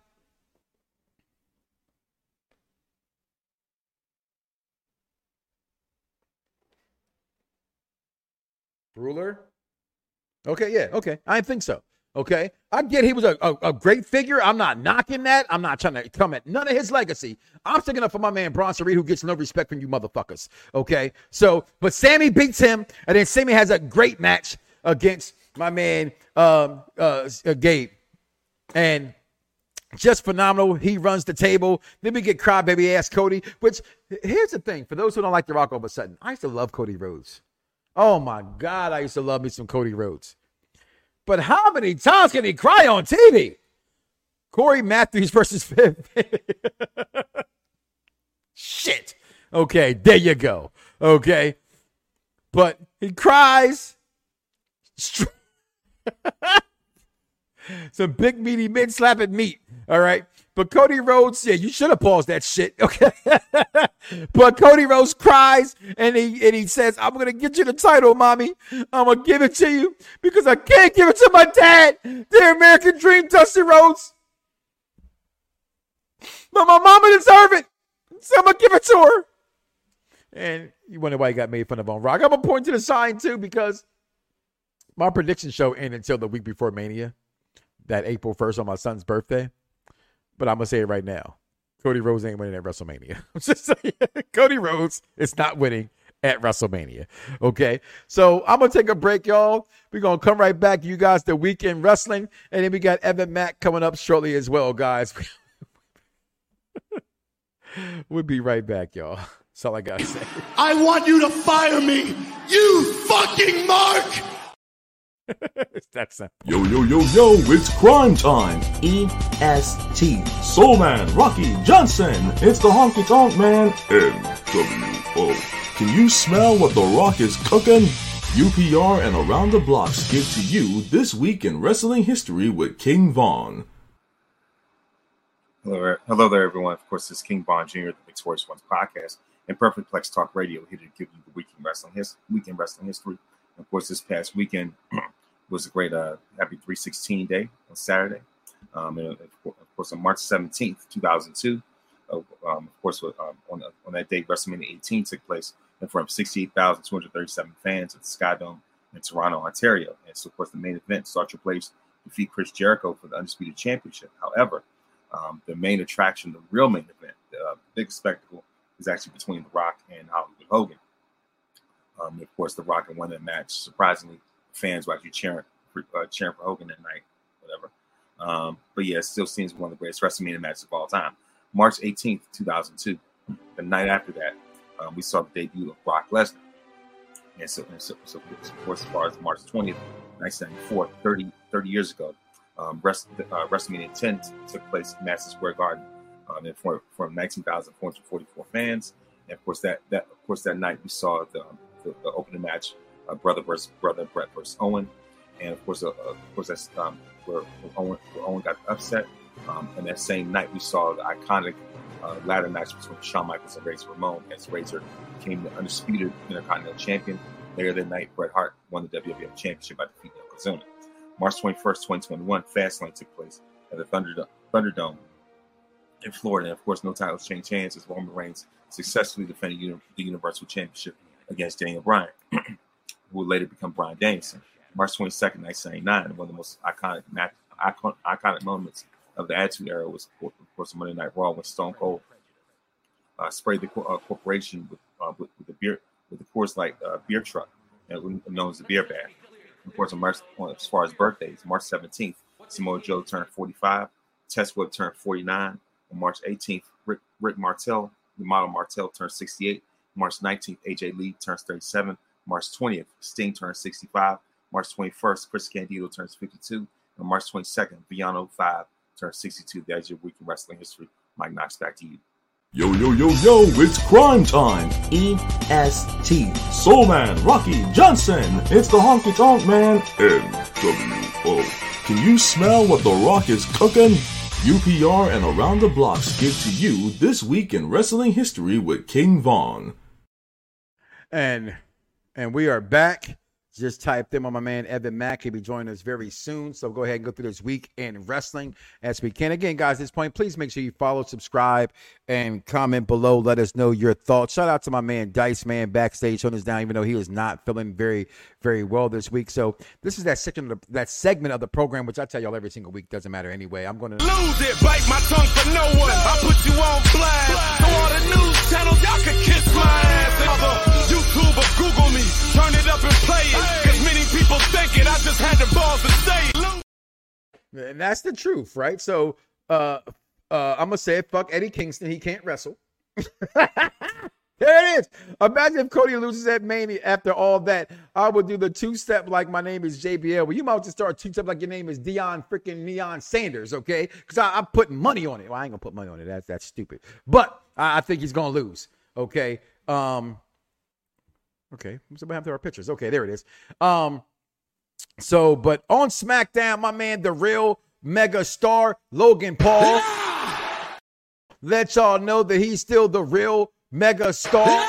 Ruler? Okay, yeah, okay. I think so. Okay? I get he was a great figure. I'm not knocking that. I'm not trying to come at none of his legacy. I'm sticking up for my man Bronson Reed, who gets no respect from you motherfuckers. Okay? So, but Sammy beats him, and then Sammy has a great match against my man Gabe. And just phenomenal. He runs the table. Then we get crybaby ass Cody, which here's the thing. For those who don't like The Rock all of a sudden, I used to love Cody Rhodes. Oh, my God, I used to love me some Cody Rhodes. But how many times can he cry on TV? Corey Matthews versus Finn. Shit. Okay, there you go. Okay. But he cries. Some big, meaty, mid-slapping meat. All right. But Cody Rhodes, yeah, you should have paused that shit. Okay. But Cody Rhodes cries and he says, I'm going to get you the title, mommy. I'm going to give it to you because I can't give it to my dad. The American Dream, Dusty Rhodes. But my mama deserves it. So I'm going to give it to her. And you wonder why he got made fun of on Rock. I'm going to point to the sign, too, because my prediction show ended until the week before Mania, that April 1st on my son's birthday. But I'm going to say it right now. Cody Rhodes ain't winning at WrestleMania. I'm just saying, Cody Rhodes is not winning at WrestleMania. Okay? So I'm going to take a break, y'all. We're going to come right back to you guys, the Weekend Wrestling. And then we got Evan Mack coming up shortly as well, guys. We'll be right back, y'all. That's all I got to say. I want you to fire me, you fucking Mark! It's that simple. Yo, it's crime time. EST. Soul Man, Rocky Johnson. It's the Honky Tonk Man, NWO. Can you smell what The Rock is cooking? UPR and Around the Blocks give to you This Week in Wrestling History with King Von. Hello there, everyone. Of course, this is King Von Jr., the Big Sports Ones podcast, and Perfect Plex Talk Radio, here to give you the weekend wrestling history. Of course, this past weekend was a great happy 316 day on Saturday. And of course, on March 17th, 2002, of course, on that day, WrestleMania 18 took place in front of 68,237 fans at the Sky Dome in Toronto, Ontario. And so, of course, the main event saw Triple H defeat Chris Jericho for the Undisputed Championship. However, the main attraction, the real main event, the big spectacle, is actually between The Rock and Hollywood Hogan. Of course, The Rock won that match. Surprisingly, fans were actually cheering for Hogan that night, whatever. But yeah, it still seems one of the greatest WrestleMania matches of all time. March 18th, 2002, the night after that, we saw the debut of Brock Lesnar. And so of course, as far as March 20th, 1994, 30 years ago, WrestleMania 10 took place in Madison Square Garden from 19,444 fans. And of course, that night we saw the opening match, brother versus brother, Bret versus Owen, and of course that's where Owen got upset. And that same night we saw the iconic ladder match between Shawn Michaels and Razor Ramon, as Razor became the undisputed Intercontinental Champion. Later that night, Bret Hart won the WWF Championship by defeating Yokozuna. March 21st, 2021, Fastlane took place at the Thunderdome in Florida. And of course, no titles changed hands as Roman Reigns successfully defended the Universal Championship against Daniel Bryan. who would later become Bryan Danielson. March 22nd, 1999, one of the most iconic moments of the Attitude Era was, of course, Monday Night Raw when Stone Cold sprayed the corporation with the Coors Light beer truck, known as the beer bath. Of course, as far as birthdays, March 17th, Samoa Joe turned 45, Test Whip turned 49. On March 18th, Rick Martel, the model Martel, turned 68. March 19th, AJ Lee turns 37. March 20th, Sting turns 65. March 21st, Chris Candido turns 52. And March 22nd, Beyond 05 turns 62. That's your week in wrestling history. Mike Knox, back to you. Yo, it's crime time. EST. Soul Man, Rocky Johnson. It's the Honky Tonk Man, NWO. Can you smell what The Rock is cooking? UPR and Around the Blocks give to you This Week in Wrestling History with King Von. And we are back. Just typed in on my man Evan Mack. He'll be joining us very soon. So go ahead and go through this week in wrestling as we can. Again, guys, at this point, please make sure you follow, subscribe, and comment below. Let us know your thoughts. Shout out to my man Dice Man backstage holding us down, even though he is not feeling very, very well this week. So this is that segment of the program, which I tell y'all every single week. Doesn't matter anyway. I'm going to lose it, bite my tongue for no one. I put you on blast. So all the news channels, y'all can kiss my ass. Other YouTube or Google me, turn it up and play it. Cause many people think it, I just had the balls to say it. And that's the truth, right? So I'm going to say it, fuck Eddie Kingston. He can't wrestle. There it is. Imagine if Cody loses at Mania after all that. I would do the two-step like my name is JBL. Well, you might just start two-step like your name is Deion freaking Neon Sanders, okay? Because I'm putting money on it. Well, I ain't going to put money on it. That's stupid. But I think he's going to lose, okay? Okay. So what happened to our pictures? Okay, there it is. So, but on SmackDown, my man, the real mega star, Logan Paul, let y'all know that he's still the real mega star.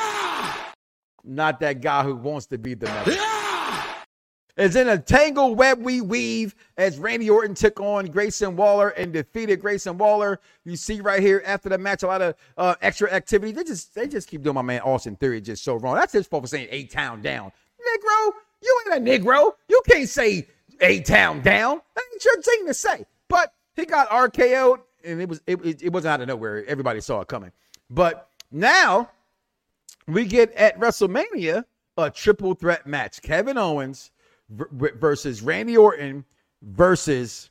Not that guy who wants to be the mega star. It's in a tangled web we weave as Randy Orton took on Grayson Waller and defeated Grayson Waller. You see right here after the match, a lot of extra activity. They just keep doing my man Austin Theory just so wrong. That's his fault for saying A-Town down. Negro, you ain't a Negro. You can't say A-Town down. That ain't your thing to say. But he got RKO'd, and it wasn't out of nowhere. Everybody saw it coming. But now we get at WrestleMania a triple threat match. Kevin Owens versus Randy Orton versus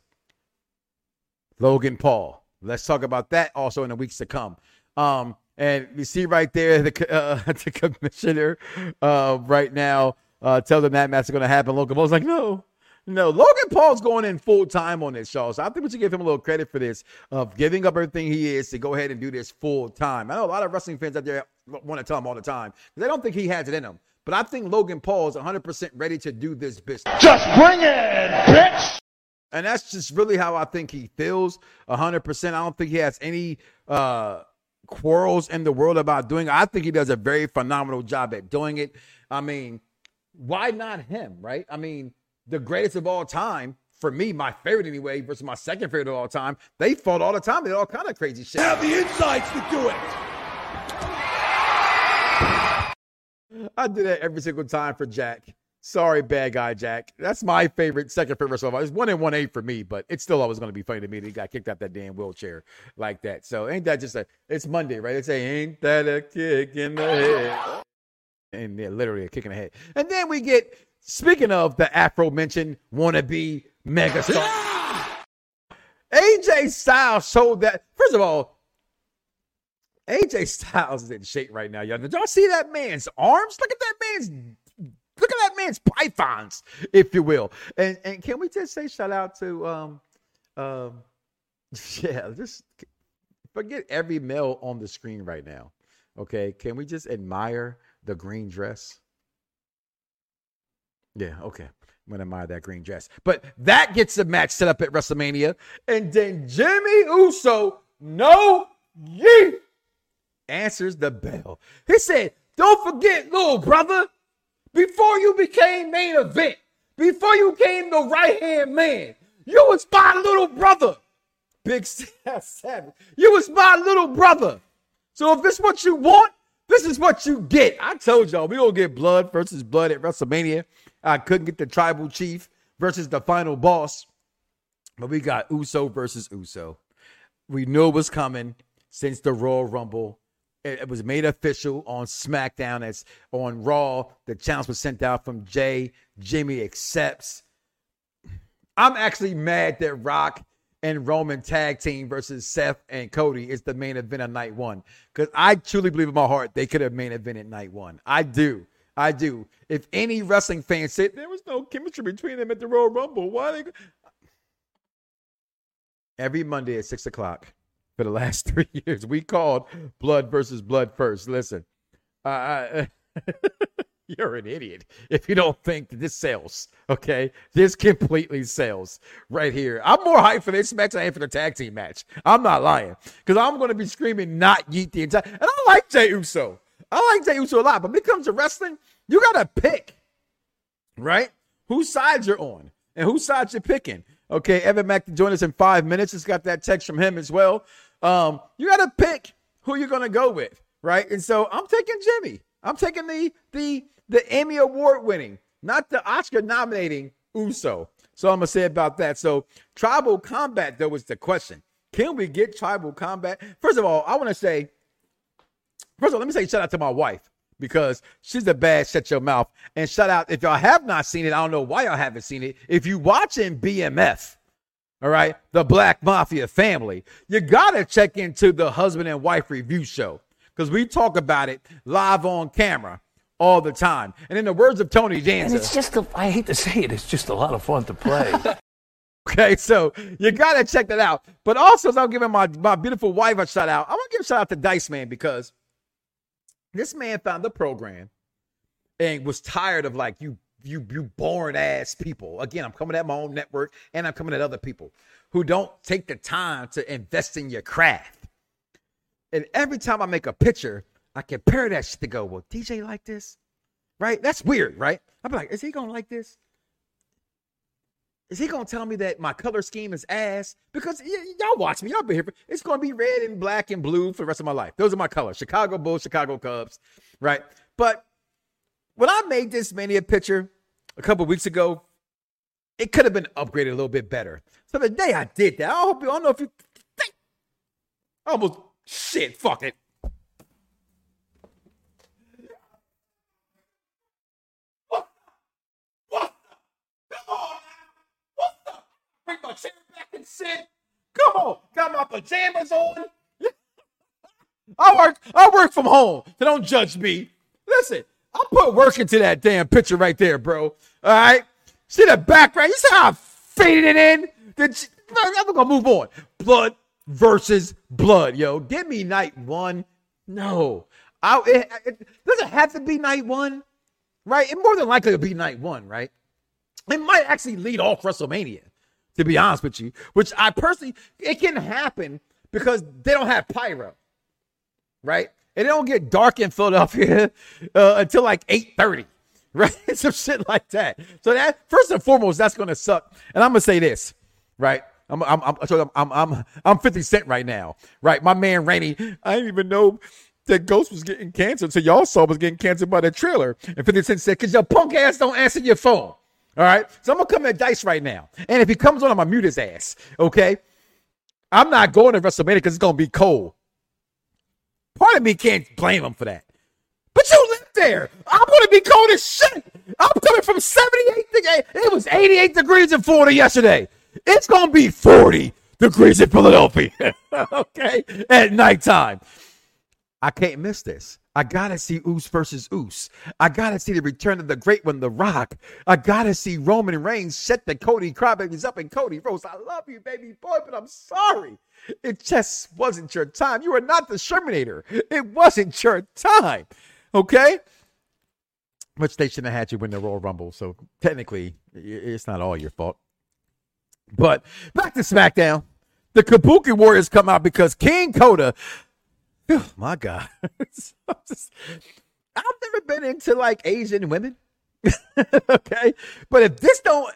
Logan Paul. Let's talk about that also in the weeks to come. And you see right there the commissioner right now tells them that match is going to happen. Logan Paul's like, no. Logan Paul's going in full time on this, y'all. So I think we should give him a little credit for this, of giving up everything he is to go ahead and do this full time. I know a lot of wrestling fans out there want to tell him all the time because they don't think he has it in him. But I think Logan Paul is 100% ready to do this business. Just bring it, bitch! And that's just really how I think he feels, 100%. I don't think he has any quarrels in the world about doing it. I think he does a very phenomenal job at doing it. I mean, why not him, right? I mean, the greatest of all time, for me, my favorite anyway, versus my second favorite of all time, they fought all the time. They did all kind of crazy shit. Have the insights to do it! I do that every single time for Jack. Sorry, bad guy Jack. That's my second favorite wrestler. It's 1-1-8 for me, but it's still always going to be funny to me that he got kicked out that damn wheelchair like that. So ain't that just it's Monday, right? It's ain't that a kick in the head? And they're literally a kick in the head. And then we get, speaking of the aforementioned wannabe megastar, AJ Styles showed that. First of all, AJ Styles is in shape right now, y'all. Did y'all see that man's arms? Look at that man's pythons, if you will. And can we just say shout out to just forget every male on the screen right now. Okay, can we just admire the green dress? Yeah, okay. I'm going to admire that green dress. But that gets the match set up at WrestleMania. And then Jimmy Uso, no yeet, answers the bell. He said, don't forget, little brother, before you became main event, before you came the right-hand man, you was my little brother. Big Savage. You was my little brother. So if this is what you want, this is what you get. I told y'all, we going to get blood versus blood at WrestleMania. I couldn't get the Tribal Chief versus the Final Boss. But we got Uso versus Uso. We knew it was coming since the Royal Rumble. It was made official on SmackDown. As on Raw, the challenge was sent out from Jay. Jimmy accepts. I'm actually mad that Rock and Roman tag team versus Seth and Cody is the main event of night one. Because I truly believe in my heart they could have main evented night one. I do. If any wrestling fan said there was no chemistry between them at the Royal Rumble, why they... Every Monday at 6 o'clock for the last 3 years, we called Blood versus Blood first. Listen, you're an idiot if you don't think that this sells, okay? This completely sells right here. I'm more hyped for this match than I am for the tag team match. I'm not lying, because I'm going to be screaming not yeet the entire... And I like Jey Uso. I like Jey Uso a lot, but when it comes to wrestling, you got to pick, right? Whose side you're on and whose side you're picking. Okay, Evan Mack to join us in 5 minutes. Just got that text from him as well. You got to pick who you're going to go with, right? And so I'm taking Jimmy. I'm taking the Emmy Award winning, not the Oscar nominating Uso. So I'm going to say about that. So Tribal Combat, though, was the question. Can we get Tribal Combat? First of all, let me say shout out to my wife, because she's a bad shut your mouth. And shout out, if y'all have not seen it, I don't know why y'all haven't seen it. If you watching BMF, all right, the Black Mafia family, you got to check into the husband and wife review show, because we talk about it live on camera all the time. And in the words of Tony Danza, and it's just, I hate to say it, it's just a lot of fun to play. Okay, so you got to check that out. But also, as I'm giving my beautiful wife a shout out, I want to give a shout out to Dice Man, because this man found the program and was tired of like you boring ass people. Again, I'm coming at my own network and I'm coming at other people who don't take the time to invest in your craft. And every time I make a picture, I compare that shit to go, well, DJ like this, right? That's weird, right? I'll be like, is he gonna like this? Is he gonna tell me that my color scheme is ass? Because y'all watch me, y'all be here. It's gonna be red and black and blue for the rest of my life. Those are my colors: Chicago Bulls, Chicago Cubs, right? But when I made this Mania picture a couple weeks ago, it could have been upgraded a little bit better. So the day I did that, I don't know if you think, almost shit, fuck it. Bring my chair back and sit. Come on, got my pajamas on. I work from home, so don't judge me. Listen, I put work into that damn picture right there, bro. All right, see the background. You see how I faded it in? I'm gonna move on. Blood versus blood, yo. Give me night one. No, it doesn't have to be night one, right? It more than likely will be night one, right? It might actually lead off WrestleMania, to be honest with you, which I personally, it can happen because they don't have pyro, right? And it don't get dark in Philadelphia until like 8:30, right? Some shit like that. So that, first and foremost, that's going to suck. And I'm going to say this, right? I'm 50 Cent right now, right? My man Rainey, I didn't even know that Ghost was getting canceled. So y'all saw was getting canceled by the trailer. And 50 Cent said, because your punk ass don't answer your phone. All right, so I'm going to come at Dice right now. And if he comes on, I'm going to mute his ass, okay? I'm not going to WrestleMania because it's going to be cold. Part of me can't blame him for that. But you live there. I'm going to be cold as shit. I'm coming from 78 degrees. It was 88 degrees in Florida yesterday. It's going to be 40 degrees in Philadelphia, okay, at nighttime. I can't miss this. I got to see Uso versus Uso. I got to see the return of the great one, The Rock. I got to see Roman Reigns set the Cody crybabies up, and Cody Rhodes, I love you, baby boy, but I'm sorry. It just wasn't your time. You were not the Shermanator. It wasn't your time, okay? Which they shouldn't have had you win the Royal Rumble, so technically it's not all your fault. But back to SmackDown. The Kabuki Warriors come out because King Kota... Oh, my God. I've never been into like Asian women. Okay. But if this don't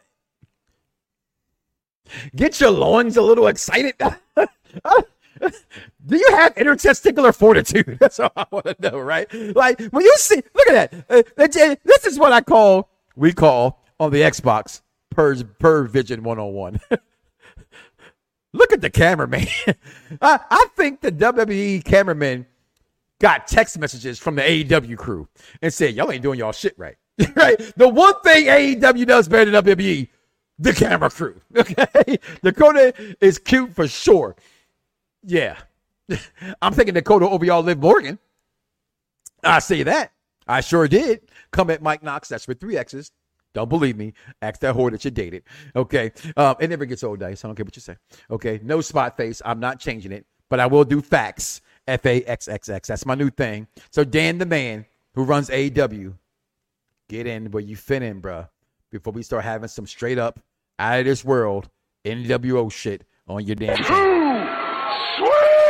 get your loins a little excited, do you have intertesticular fortitude? That's all I want to know, right? Like when you see, look at that. This is what I call we call on the Xbox per Vision 101. Look at the cameraman. I think the WWE cameraman got text messages from the AEW crew and said, y'all ain't doing y'all shit right. Right? The one thing AEW does better than WWE, the camera crew. Okay? Dakota is cute for sure. Yeah. I'm thinking Dakota over y'all Liv Morgan. I say that. I sure did. Come at Mike Knox. That's with 3 X's. Don't believe me. Ask that whore that you dated. Okay. It never gets old, Dice. I don't care what you say. Okay. No spot face. I'm not changing it, but I will do facts. FAXXX. That's my new thing. So Dan the man who runs AEW, get in where you fit in, bruh, before we start having some straight up out of this world NWO shit on your damn channel.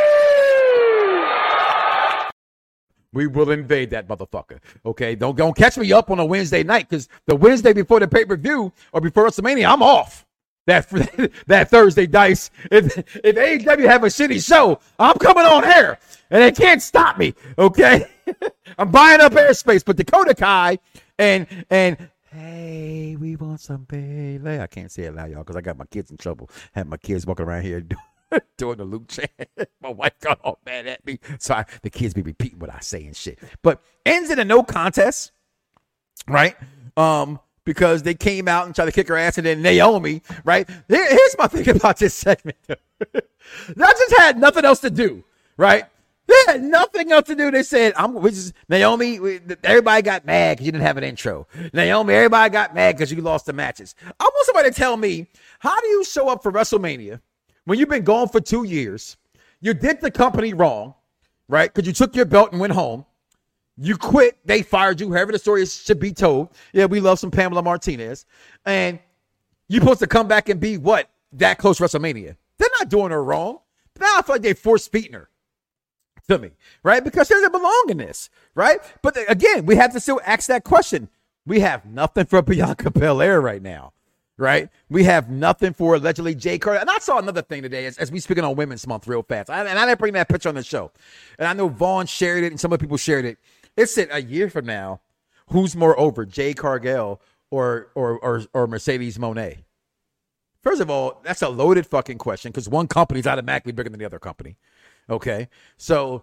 We will invade that motherfucker. Okay, don't catch me up on a Wednesday night, because the Wednesday before the pay-per-view or before WrestleMania, I'm off. That Thursday, Dice. If AEW have a shitty show, I'm coming on air, and they can't stop me. Okay, I'm buying up airspace. But Dakota Kai and hey, we want some Bayley. I can't say it loud, y'all, because I got my kids in trouble. Have my kids walking around here doing the Luke chant. My wife got all mad at me. So the kids be repeating what I say and shit. But ends in a no contest, right? Because they came out and tried to kick her ass, and then Naomi, right? Here's my thing about this segment. I just had nothing else to do, right? They had nothing else to do. They said, Naomi, everybody got mad because you didn't have an intro. Naomi, everybody got mad because you lost the matches. I want somebody to tell me, how do you show up for WrestleMania when you've been gone for 2 years? You did the company wrong, right? Because you took your belt and went home. You quit. They fired you. However the story should be told. Yeah, we love some Pamela Martinez. And you're supposed to come back and be what? That close to WrestleMania. They're not doing her wrong. Now I feel like they force-feeding her to me, right? Because she doesn't belong in this, right? But again, we have to still ask that question. We have nothing for Bianca Belair right now, right? We have nothing for allegedly Jay Carter. And I saw another thing today as we speaking on Women's Month real fast. And I didn't bring that picture on the show. And I know Vaughn shared it and some other people shared it. It said a year from now, who's more over, Jay Cargill or Mercedes Moné? First of all, that's a loaded fucking question, because one company is automatically bigger than the other company. Okay, so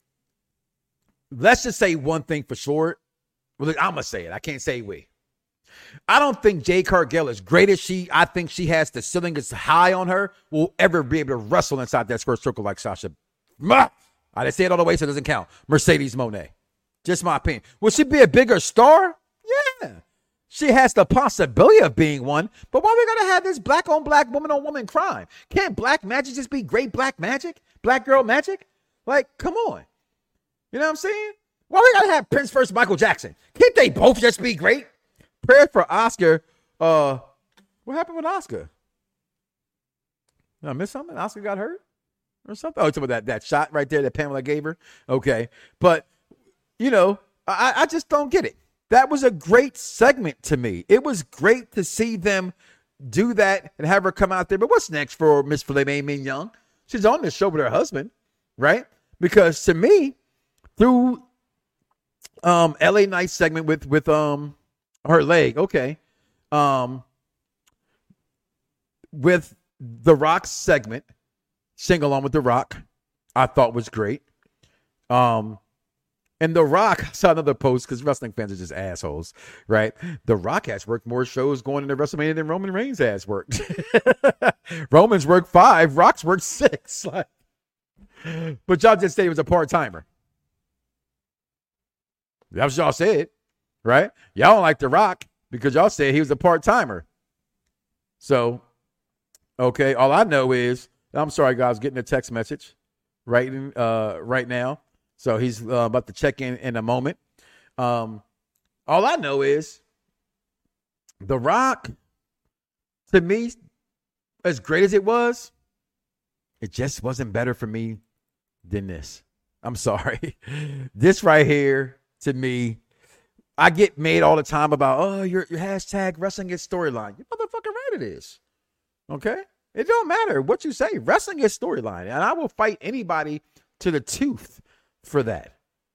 let's just say one thing for sure. Well, I'm gonna say it. I can't say we. I don't think Jay Cargill, as great as I think she has, the ceiling is high on her, will ever be able to wrestle inside that square circle like Sasha. I didn't say it all the way, so it doesn't count. Mercedes Moné. Just my opinion. Will she be a bigger star? Yeah. She has the possibility of being one, but why are we going to have this black on black, woman on woman crime? Can't black magic just be great black magic? Black girl magic? Like, come on. You know what I'm saying? Why we got to have Prince versus Michael Jackson? Can't they both just be great? Prayer for Oscar. What happened with Oscar? Did I miss something? Oscar got hurt or something? Oh, it's about that shot right there that Pamela gave her. Okay. But, you know, I just don't get it. That was a great segment to me. It was great to see them do that and have her come out there. But what's next for Miss Filet Mignon? She's on the show with her husband, right? Because to me, through LA Knight segment with her leg, okay, with The Rock's segment, Sing Along with The Rock, I thought was great. And The Rock, I saw another post, because wrestling fans are just assholes, right? The Rock has worked more shows going into WrestleMania than Roman Reigns has worked. Roman's worked 5, Rock's worked 6. But y'all just said he was a part-timer. That's what y'all said, right? Y'all don't like The Rock because y'all said he was a part-timer. So, okay, all I know is, I'm sorry, guys, getting a text message right now. So he's about to check in a moment. All I know is The Rock, to me, as great as it was, it just wasn't better for me than this. I'm sorry. This right here, to me, I get made all the time about, oh, your hashtag wrestling is storyline. You motherfucking right it is. Okay? It don't matter what you say. Wrestling is storyline. And I will fight anybody to the tooth for that.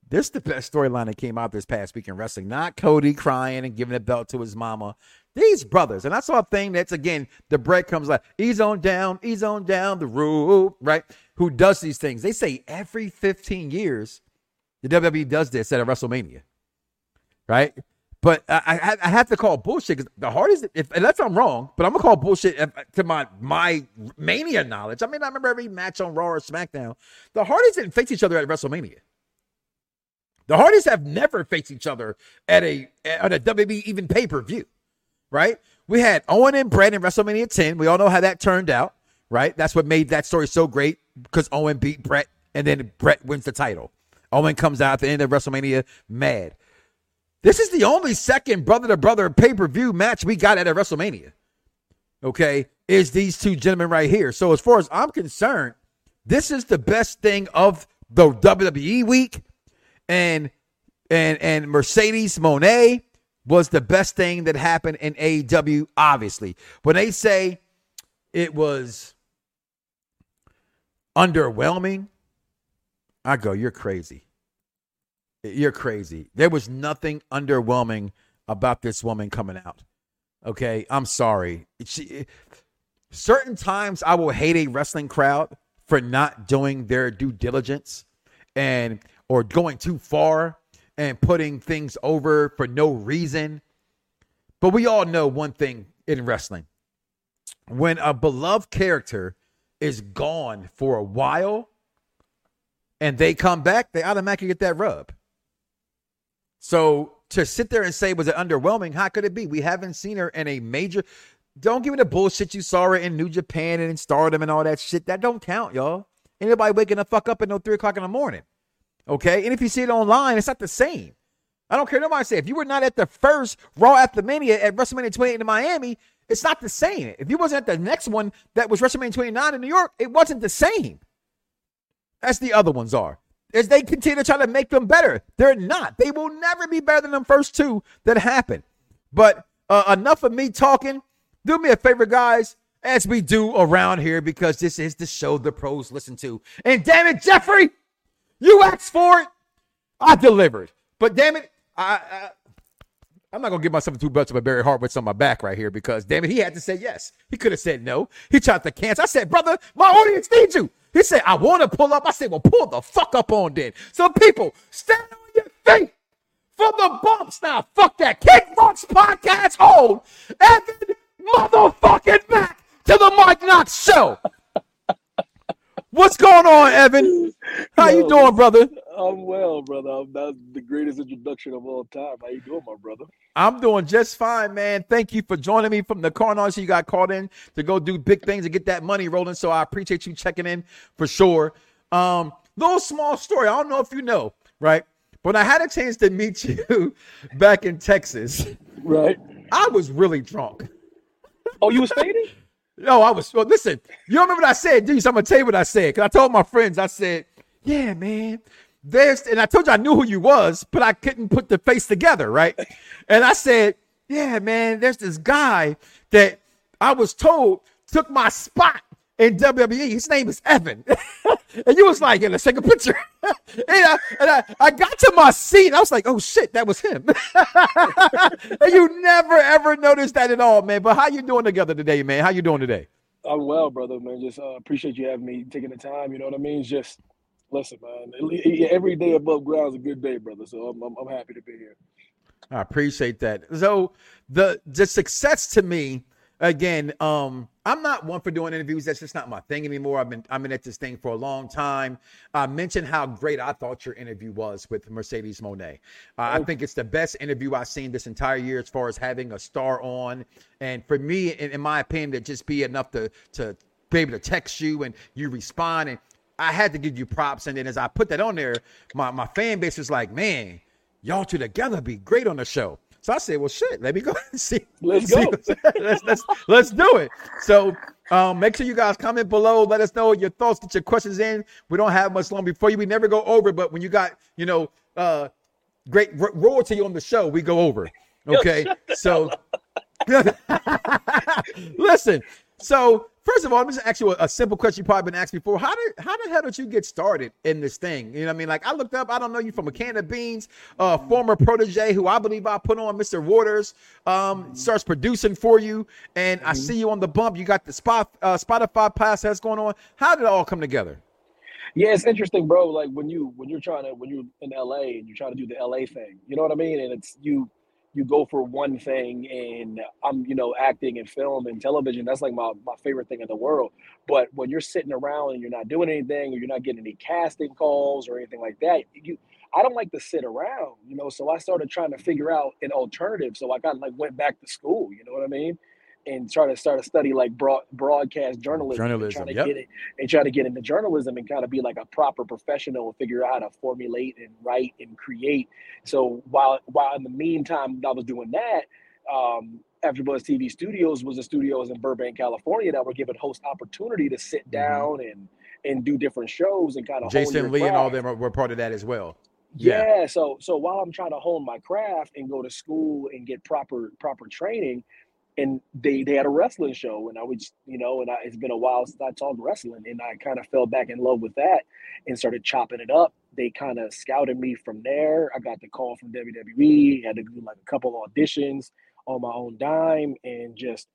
This is the best storyline that came out this past week in wrestling. Not Cody crying and giving the belt to his mama. These brothers, and I saw a thing that's, again, the breadcrumbs like, ease on down the road, right? Who does these things? They say every 15 years, the WWE does this at a WrestleMania, right? But I have to call bullshit because the hardest, unless I'm wrong, but I'm going to call bullshit to my Mania knowledge. I mean, I remember every match on Raw or SmackDown. The Hardys didn't face each other at WrestleMania. The Hardys have never faced each other at a WWE even pay-per-view, right? We had Owen and Bret in WrestleMania 10. We all know how that turned out, right? That's what made that story so great because Owen beat Bret and then Bret wins the title. Owen comes out at the end of WrestleMania mad. This is the only second brother-to-brother pay-per-view match we got at a WrestleMania, okay, is these two gentlemen right here. So as far as I'm concerned, this is the best thing of the WWE week, and Mercedes Moné was the best thing that happened in AEW, obviously. When they say it was underwhelming, I go, you're crazy. You're crazy. There was nothing underwhelming about this woman coming out. Okay, I'm sorry. Certain times I will hate a wrestling crowd for not doing their due diligence or going too far and putting things over for no reason. But we all know one thing in wrestling. When a beloved character is gone for a while and they come back, they automatically get that rub. So to sit there and say, was it underwhelming? How could it be? We haven't seen her in a major. Don't give me the bullshit you saw her in New Japan and in Stardom and all that shit. That don't count, y'all. Ain't nobody waking the fuck up at no 3 o'clock in the morning. Okay? And if you see it online, it's not the same. I don't care what nobody say. If you were not at the first Raw After Mania at WrestleMania 28 in Miami, it's not the same. If you wasn't at the next one that was WrestleMania 29 in New York, it wasn't the same as the other ones are. As they continue to try to make them better, they're not. They will never be better than them first two that happened. But enough of me talking. Do me a favor, guys, as we do around here, because this is the show the pros listen to. And damn it, Jeffrey, you asked for it. I delivered. But damn it, I'm not going to give myself too much of a Barry Horowitz on my back right here because, damn it, he had to say yes. He could have said no. He tried to cancel. I said, brother, my audience needs you. He said, I want to pull up. I said, well, pull the fuck up on then. So, people, stand on your feet for the bumps now. Fuck that. Kick Rocks Podcast on. Evan motherfucking back to the Mike Knox Show. What's going on, Evan? How you doing, brother? I'm well, brother. That's the greatest introduction of all time. How you doing, my brother? I'm doing just fine, man. Thank you for joining me from the Cardinals. You got called in to go do big things and get that money rolling, so I appreciate you checking in for sure. Little small story. I don't know if you know, right? But I had a chance to meet you back in Texas. Right. I was really drunk. Oh, you was fading? No, I was. Well, listen, you don't remember what I said, do you? So I'm going to tell you what I said. Because I told my friends, I said, yeah, man. And I told you I knew who you was, but I couldn't put the face together, right? And I said, yeah, man, there's this guy that I was told took my spot in WWE. His name is Evan. And you was like, yeah, let's take a picture. and I got to my seat. And I was like, oh, shit, that was him. And you never, ever noticed that at all, man. But how you doing together today, man? How you doing today? I'm well, brother, man. Just appreciate you having me, taking the time. You know what I mean? Just listen, man. Every day above ground is a good day, brother. So I'm happy to be here. I appreciate that. So the success to me, again, I'm not one for doing interviews. That's just not my thing anymore. I've been at this thing for a long time. I mentioned how great I thought your interview was with Mercedes Moné. I think it's the best interview I've seen this entire year as far as having a star on. And for me, in my opinion, to just be enough to be able to text you and you respond. And I had to give you props. And then as I put that on there, my fan base was like, man, y'all two together be great on the show. So I said, well, shit, let me go and see. Let's go. Let's do it. So make sure you guys comment below. Let us know your thoughts. Get your questions in. We don't have much long before you. We never go over, but when you got, great royalty on the show, we go over. Okay. So listen. So first of all, let me just ask you a simple question you probably been asked before. How the hell did you get started in this thing? You know what I mean? Like, I looked up, I don't know you from a can of beans, former protege who I believe I put on, Mr. Waters, starts producing for you, and I see you on the bump. You got the Spotify podcast going on. How did it all come together? Yeah, it's interesting, bro. Like when you're in LA and you try to do the LA thing, you know what I mean? And it's you go for one thing, and I'm, acting and film and television. That's like my favorite thing in the world. But when you're sitting around and you're not doing anything, or you're not getting any casting calls or anything like that, I don't like to sit around, So I started trying to figure out an alternative. So I went back to school, you know what I mean? And try to study like broadcast journalism and try to get into journalism and kind of be like a proper professional and figure out how to formulate and write and create. So while in the meantime I was doing that, AfterBuzz TV Studios was the studios in Burbank, California that were given host opportunity to sit down and do different shows and kind of Jason Lee and all them were part of that as well. Yeah. So while I'm trying to hone my craft and go to school and get proper training. And they had a wrestling show, and I was, it's been a while since I talked wrestling, and I kind of fell back in love with that and started chopping it up. They kind of scouted me from there. I got the call from WWE, had to do like a couple of auditions on my own dime, and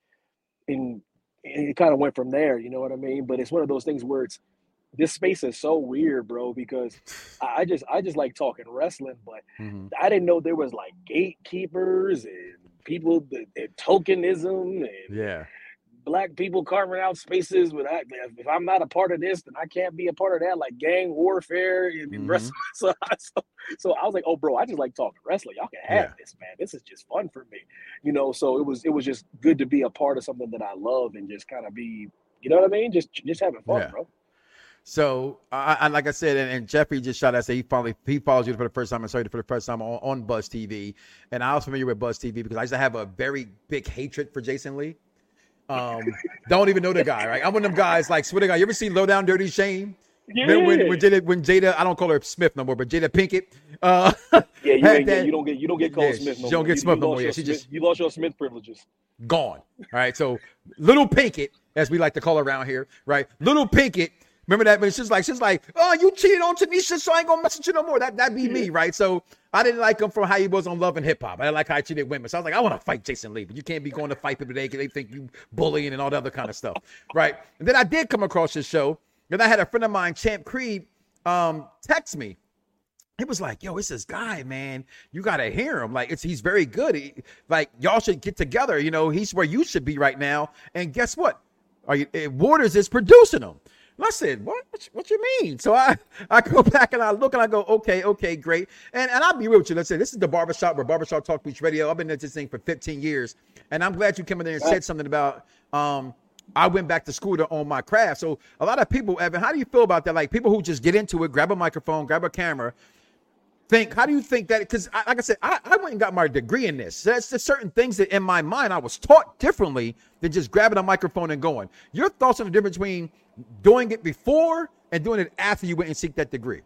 it kind of went from there, you know what I mean? But it's one of those things where this space is so weird, bro, because I just like talking wrestling, but I didn't know there was like gatekeepers and people, tokenism, and black people carving out spaces with that. If I'm not a part of this, then I can't be a part of that, like gang warfare and wrestling. So I was like, oh, bro, I just like talking wrestling. Y'all can have this, man. This is just fun for me, So it was just good to be a part of something that I love and just kind of be, you know what I mean? Just having fun, bro. So, I like I said, and Jeffrey just shot us. He follows you for the first time. I saw you for the first time on Buzz TV, and I was familiar with Buzz TV because I used to have a very big hatred for Jason Lee. Don't even know the guy, right? I'm one of them guys. Like, swear to God, you ever seen Low Down Dirty Shame? Yeah. When Jada, I don't call her Smith no more, but Jada Pinkett. You don't get called Smith no more. She don't get Smith no more. Yeah, you lost your Smith privileges. Gone. All right. So Little Pinkett, as we like to call her around here, right? Little Pinkett. Remember that? But she's like, oh, you cheated on Tanisha, so I ain't gonna mess with you no more. That'd be me, right? So I didn't like him for how he was on Love and Hip Hop. I didn't like how he treated women. So I was like, I want to fight Jason Lee, but you can't be going to fight people today because they think you bullying and all the other kind of stuff, right? And then I did come across this show, and I had a friend of mine, Champ Creed, text me. He was like, yo, it's this guy, man. You got to hear him. Like, he's very good. Y'all should get together. He's where you should be right now. And guess what? Waters is producing him. And I said, what you mean? So I go back and I look and I go, okay, great. And I'll be real with you. Let's say this is the Barbershop, where Barbershop Talk Beach Radio. I've been at this thing for 15 years. And I'm glad you came in there and said something about I went back to school to own my craft. So a lot of people, Evan, how do you feel about that? Like people who just get into it, grab a microphone, grab a camera, how do you think that? Because like I said, I went and got my degree in this. There's just certain things that in my mind I was taught differently than just grabbing a microphone and going. Your thoughts on the difference between doing it before and doing it after you went and seek that degree?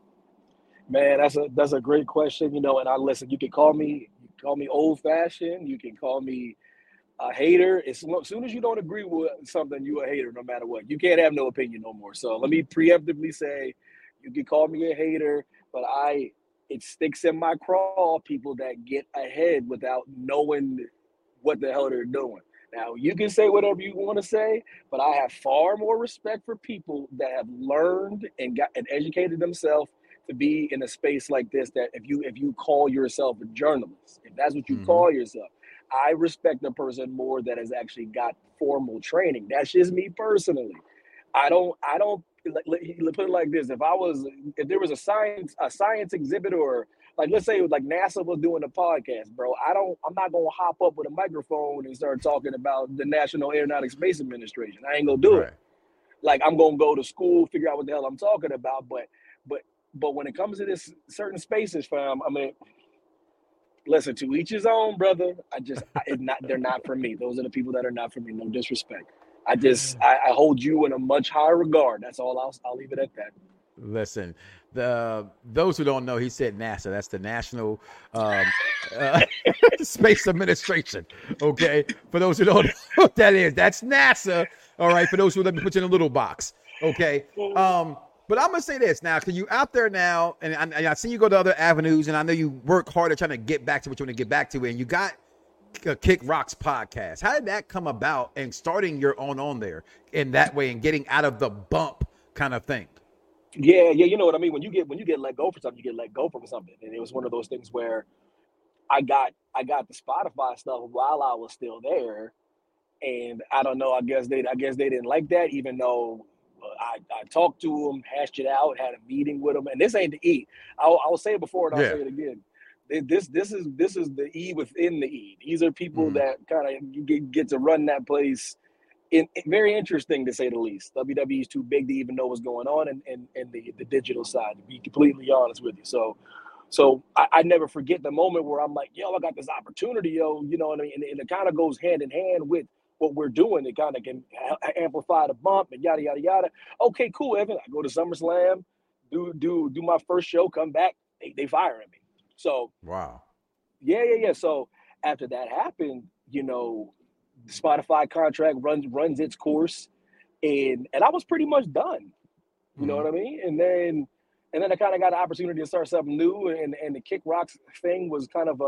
Man, that's a great question. And I listen. You can call me old fashioned. You can call me a hater. As soon as you don't agree with something, you a hater no matter what. You can't have no opinion no more. So let me preemptively say, you can call me a hater, but it sticks in my craw, people that get ahead without knowing what the hell they're doing. Now, you can say whatever you want to say, but I have far more respect for people that have learned and educated themselves to be in a space like this, that if you call yourself a journalist, if that's what you call yourself, I respect the person more that has actually got formal training. That's just me personally. I don't put it like this. If there was a science exhibit, or like, let's say like NASA was doing a podcast, bro, I'm not going to hop up with a microphone and start talking about the National Aeronautics Space Administration. I ain't going to do it. Like, I'm going to go to school, figure out what the hell I'm talking about. But when it comes to this certain spaces, fam, I mean, listen, to each his own, brother. They're not for me. Those are the people that are not for me. No disrespect. I hold you in a much higher regard. That's all. I'll leave it at that. Listen, those who don't know, he said NASA. That's the National Space Administration. Okay, for those who don't know what that is, that's NASA. All right, for those who let me put you in a little box. Okay, but I'm gonna say this now, because you out there now, and I see you go to other avenues, and I know you work hard at trying to get back to what you want to get back to, and you got Kick Rocks podcast. How did that come about, and starting your own on there in that way, and getting out of the bump kind of thing? Yeah, you know what I mean. When you get let go for something, you get let go from something, and it was one of those things where I got the Spotify stuff while I was still there, and I don't know. I guess they didn't like that, even though I talked to them, hashed it out, had a meeting with them, and this ain't the E. I'll say it before and I'll say it again. This is the E within the E. These are people that kind of get to run that place. Very interesting, to say the least. WWE is too big to even know what's going on in the digital side, to be completely honest with you. So I never forget the moment where I'm like, yo, I got this opportunity, yo, you know what I mean? And it kind of goes hand in hand with what we're doing. It kind of can amplify the bump and yada, yada, yada. Okay, cool, Evan. I go to SummerSlam, do my first show, come back, they firing me. So wow. Yeah. So after that happened, you know, the Spotify contract runs its course, and I was pretty much done. You know what I mean? And then I kind of got an opportunity to start something new, and the Kick Rocks thing was kind of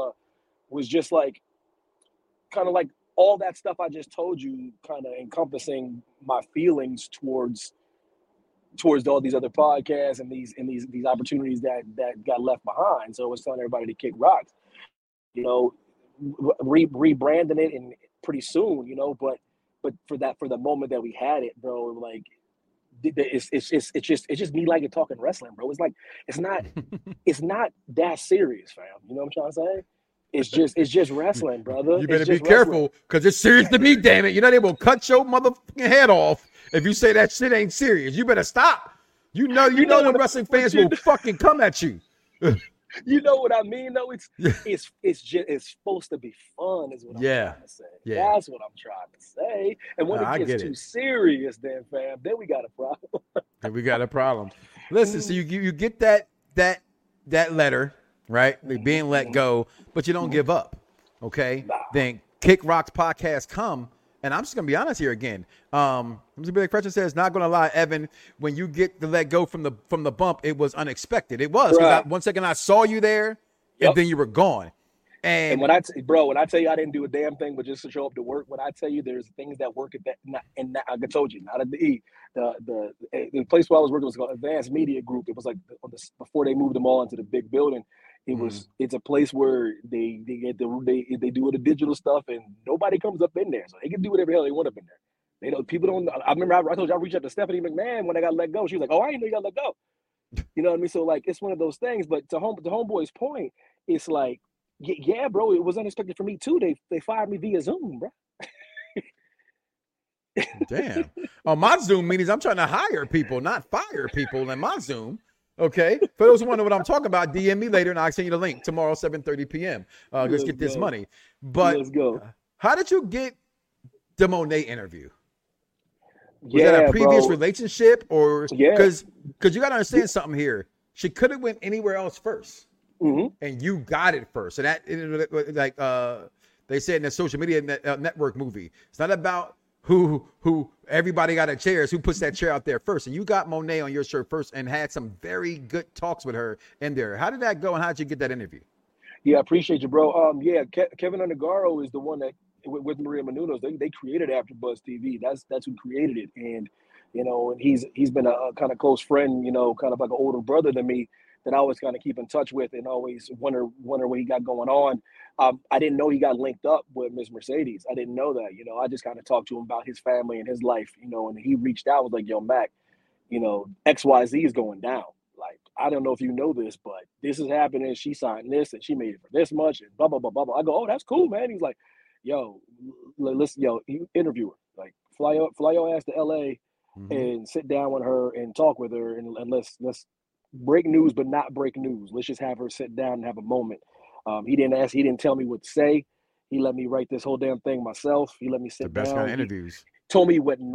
like all that stuff I just told you, kind of encompassing my feelings towards all these other podcasts and these opportunities that got left behind. So I was telling everybody to Kick Rocks, you know, rebranding it and pretty soon, you know, but for the moment that we had it, bro, like it's just me like talking wrestling, bro. It's like it's not that serious, fam. You know what I'm trying to say? It's just wrestling, brother. You better be careful, because it's serious to me, damn it. You know they will cut your motherfucking head off if you say that shit ain't serious. You better stop. You know the wrestling fans will fucking come at you. You know what I mean, though? It's supposed to be fun, is what I'm trying to say. Yeah. That's what I'm trying to say. And when it gets too serious, then fam, then we got a problem. Listen, so you get that letter, right? Like being let go, but you don't give up. Okay? Nah. Then Kick Rocks podcast come. And I'm just gonna be honest here again. Mr. Billy Crutcher says, not gonna lie, Evan, when you get the let go from the bump, it was unexpected. It was. Right. 1 second I saw you there, and then you were gone. And when I tell you I didn't do a damn thing but just to show up to work, when I tell you there's things that work at that, and I told you, not at the E. The place where I was working was called Advanced Media Group. It was like before they moved them all into the big building. It's a place where they do the digital stuff, and nobody comes up in there, so they can do whatever the hell they want up in there. They don't. People don't. I remember I told you I reached out to Stephanie McMahon when I got let go. She was like, "Oh, I didn't know you got let go." You know what I mean? So like, it's one of those things. But to homeboy's point, it's like, yeah, bro, it was unexpected for me too. They fired me via Zoom, bro. Damn. On my Zoom meetings, I'm trying to hire people, not fire people in my Zoom. Okay. For those who wonder what I'm talking about, DM me later and I'll send you the link tomorrow, 7:30 p.m. Let's get this money. But let's go. How did you get the Monet interview? Was that a previous relationship, or because you got to understand something here? She could have went anywhere else first, and you got it first. And that, like they said in the social media network movie, it's not about who everybody got a chair. It's who puts that chair out there first. And you got Monet on your shirt first and had some very good talks with her in there. How did that go, and how did you get that interview? Yeah, I appreciate you, bro. Kevin Undergaro is the one that with Maria Menounos, they created AfterBuzz TV. That's who created it, and you know, and he's been a kind of close friend, you know, kind of like an older brother than me that I always kind of keep in touch with and always wonder what he got going on. I didn't know he got linked up with Miss Mercedes. I didn't know that, you know. I just kind of talked to him about his family and his life, you know, and he reached out, was like, "Yo, Mac, you know, XYZ is going down. Like, I don't know if you know this, but this is happening. She signed this and she made it for this much and blah, blah, blah, blah, blah." I go, "Oh, that's cool, man." He's like, "Yo, listen, interview her. Like, fly your ass to LA and sit down with her and talk with her and let's break news, but not break news. Let's just have her sit down and have a moment." He didn't tell me what to say. He let me write this whole damn thing myself. He let me sit down. The best kind of interviews. Told me what not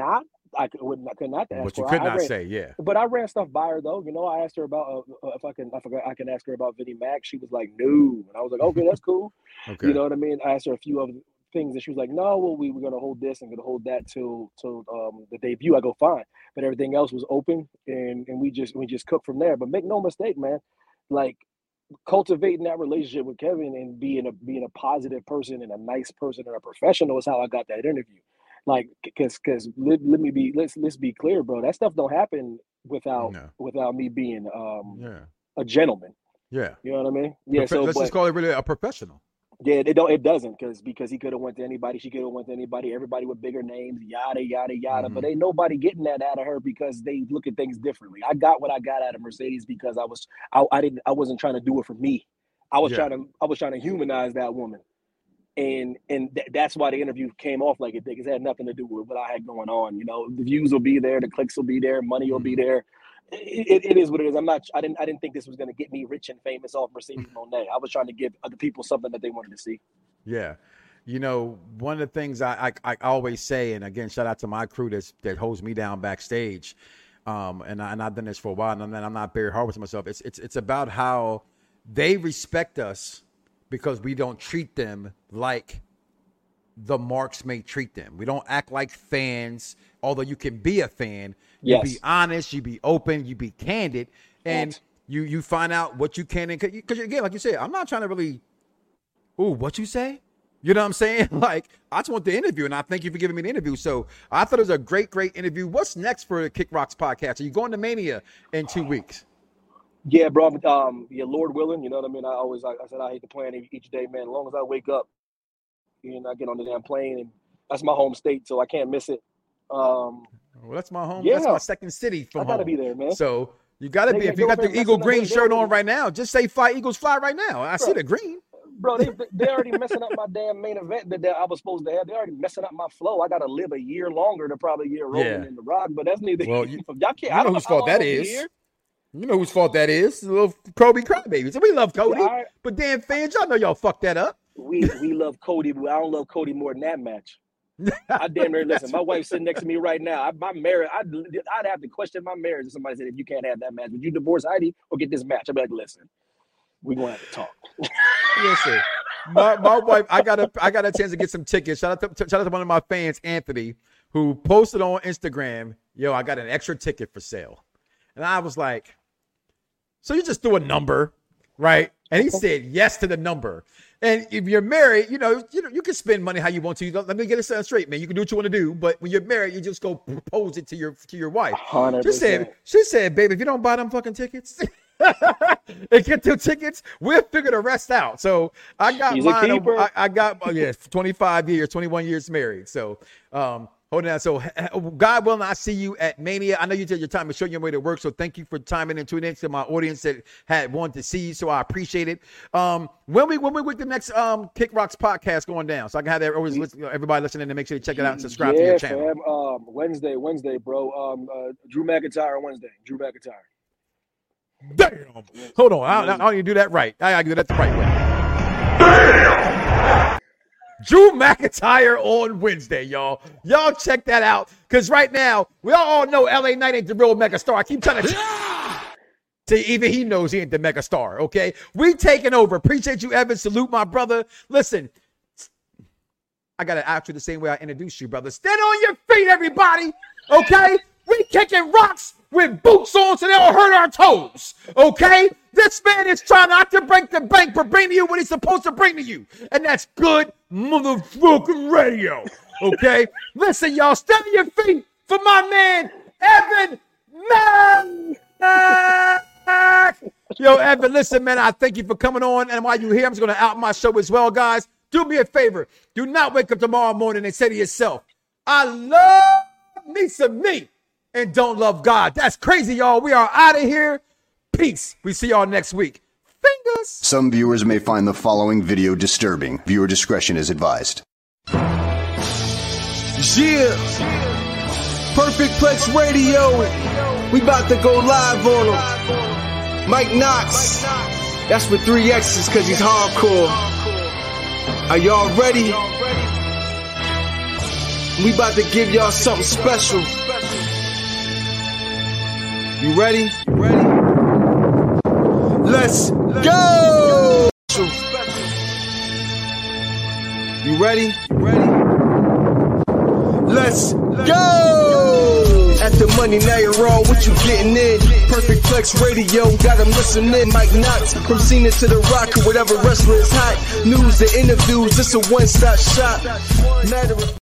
I could not ask But you for. could not say, yeah. But I ran stuff by her though. You know, I asked her about if I can ask her about Vinnie Mac. She was like, no, and I was like, okay, that's cool. Okay. You know what I mean? I asked her a few other things, and she was like, no, well, we were gonna hold this and gonna hold that till the debut. I go, fine, but everything else was open, and we just cooked from there. But make no mistake, man, like cultivating that relationship with Kevin and being a positive person and a nice person and a professional is how I got that interview. Like, because let's be clear, bro. That stuff don't happen without me being a gentleman. Yeah, you know what I mean. Yeah, so let's just call it really a professional. Yeah, it doesn't because he could have went to anybody, she could have went to anybody, everybody with bigger names, yada yada yada. But ain't nobody getting that out of her because they look at things differently. I got what I got out of Mercedes because I wasn't trying to do it for me. I was trying to humanize that woman, and that's why the interview came off like it did. Because it had nothing to do with what I had going on. You know, the views will be there, the clicks will be there, money will be there. It is what it is. I didn't think this was going to get me rich and famous off Mercedes Moné. I was trying to give other people something that they wanted to see. Yeah. You know, one of the things I always say, and again, shout out to my crew that holds me down backstage. And I've done this for a while, and I'm not very hard with myself. It's about how they respect us because we don't treat them like the marks may treat them. We don't act like fans, although you can be a fan. You be honest, you be open, you be candid, and you find out what you can. Because again, like you said, I'm not trying to really, what you say? You know what I'm saying? Like, I just want the interview, and I thank you for giving me the interview. So I thought it was a great interview. What's next for the Kick Rocks podcast? Are you going to Mania in 2 weeks? Yeah, bro. Lord willing, you know what I mean? I said I hate to plan each day, man. As long as I wake up and I get on the damn plane, and that's my home state, so I can't miss it. Well, that's my home. Yeah. That's my second city from home. I gotta be there, man. So you gotta be. If you got the Eagle green shirt on right now, just say "Fly Eagles Fly" right now. I see the green. Bro, they already messing up my damn main event that I was supposed to have. They already messing up my flow. I gotta live a year longer to probably get rolling in the Rock, but that's neither. Well, y'all can't. You know whose fault that is. You know whose fault that is. Little Kobe crybabies. And we love Cody, but damn fans, y'all know y'all fucked that up. We love Cody, but I don't love Cody more than that match. I damn near listen. My wife's sitting next to me right now. My marriage, I'd have to question my marriage if somebody said, if you can't have that match, would you divorce Heidi or get this match? I'd be like, listen, we're gonna have to talk. Listen, my wife, I got a chance to get some tickets. Shout out to one of my fans, Anthony, who posted on Instagram, yo, I got an extra ticket for sale. And I was like, so you just threw a number, right? And he said yes to the number. And if you're married, you know, you can spend money how you want to. Let me get it straight, man. You can do what you want to do, but when you're married, you just go propose it to your wife. 100%. She said, babe, if you don't buy them fucking tickets and get the tickets, we'll figure the rest out. So I got mine. I got 25 years, 21 years married. So hold on. So God willing, I see you at Mania. I know you take your time to show your way to work. So thank you for timing and tuning in to my audience that had wanted to see you. So I appreciate it. When we with the next Kick Rocks podcast going down, so I can have everybody listening to make sure they check it out and subscribe to your channel. Fam. Wednesday, bro. Drew McIntyre Wednesday. Drew McIntyre. Damn. Hold on. I don't even do that right. I gotta do that the right way. Damn. Drew McIntyre on Wednesday, y'all. Y'all check that out. Because right now, we all know LA Knight ain't the real megastar. I keep trying to see, even he knows he ain't the megastar, okay? We taking over. Appreciate you, Evan. Salute my brother. Listen, I got to act you the same way I introduced you, brother. Stand on your feet, everybody, okay? We kicking rocks with boots on so they don't hurt our toes, okay? This man is trying not to break the bank, but bring to you what he's supposed to bring to you. And that's good motherfucking radio, okay? Listen, y'all, stand on your feet for my man, Evan Mack. Yo, Evan, listen, man, I thank you for coming on. And while you're here, I'm just going to out my show as well, guys. Do me a favor. Do not wake up tomorrow morning and say to yourself, I love me some me and don't love God. That's crazy, y'all. We are out of here. Peace. We see y'all next week. Fingers. Some viewers may find the following video disturbing. Viewer discretion is advised. Yeah. Perfect Plex Radio. We about to go live on him. Mike Knox. That's with 3 X's because he's hardcore. Are y'all ready? We about to give y'all something special. You ready? You ready? Let's go! You ready? You ready? Let's go! At the money, now you're wrong, what you getting in? Perfect Flex Radio, got them listening. Mike Knox, from Cena to The Rock, or whatever wrestler is hot. News and interviews, this a one-stop shop. Matter of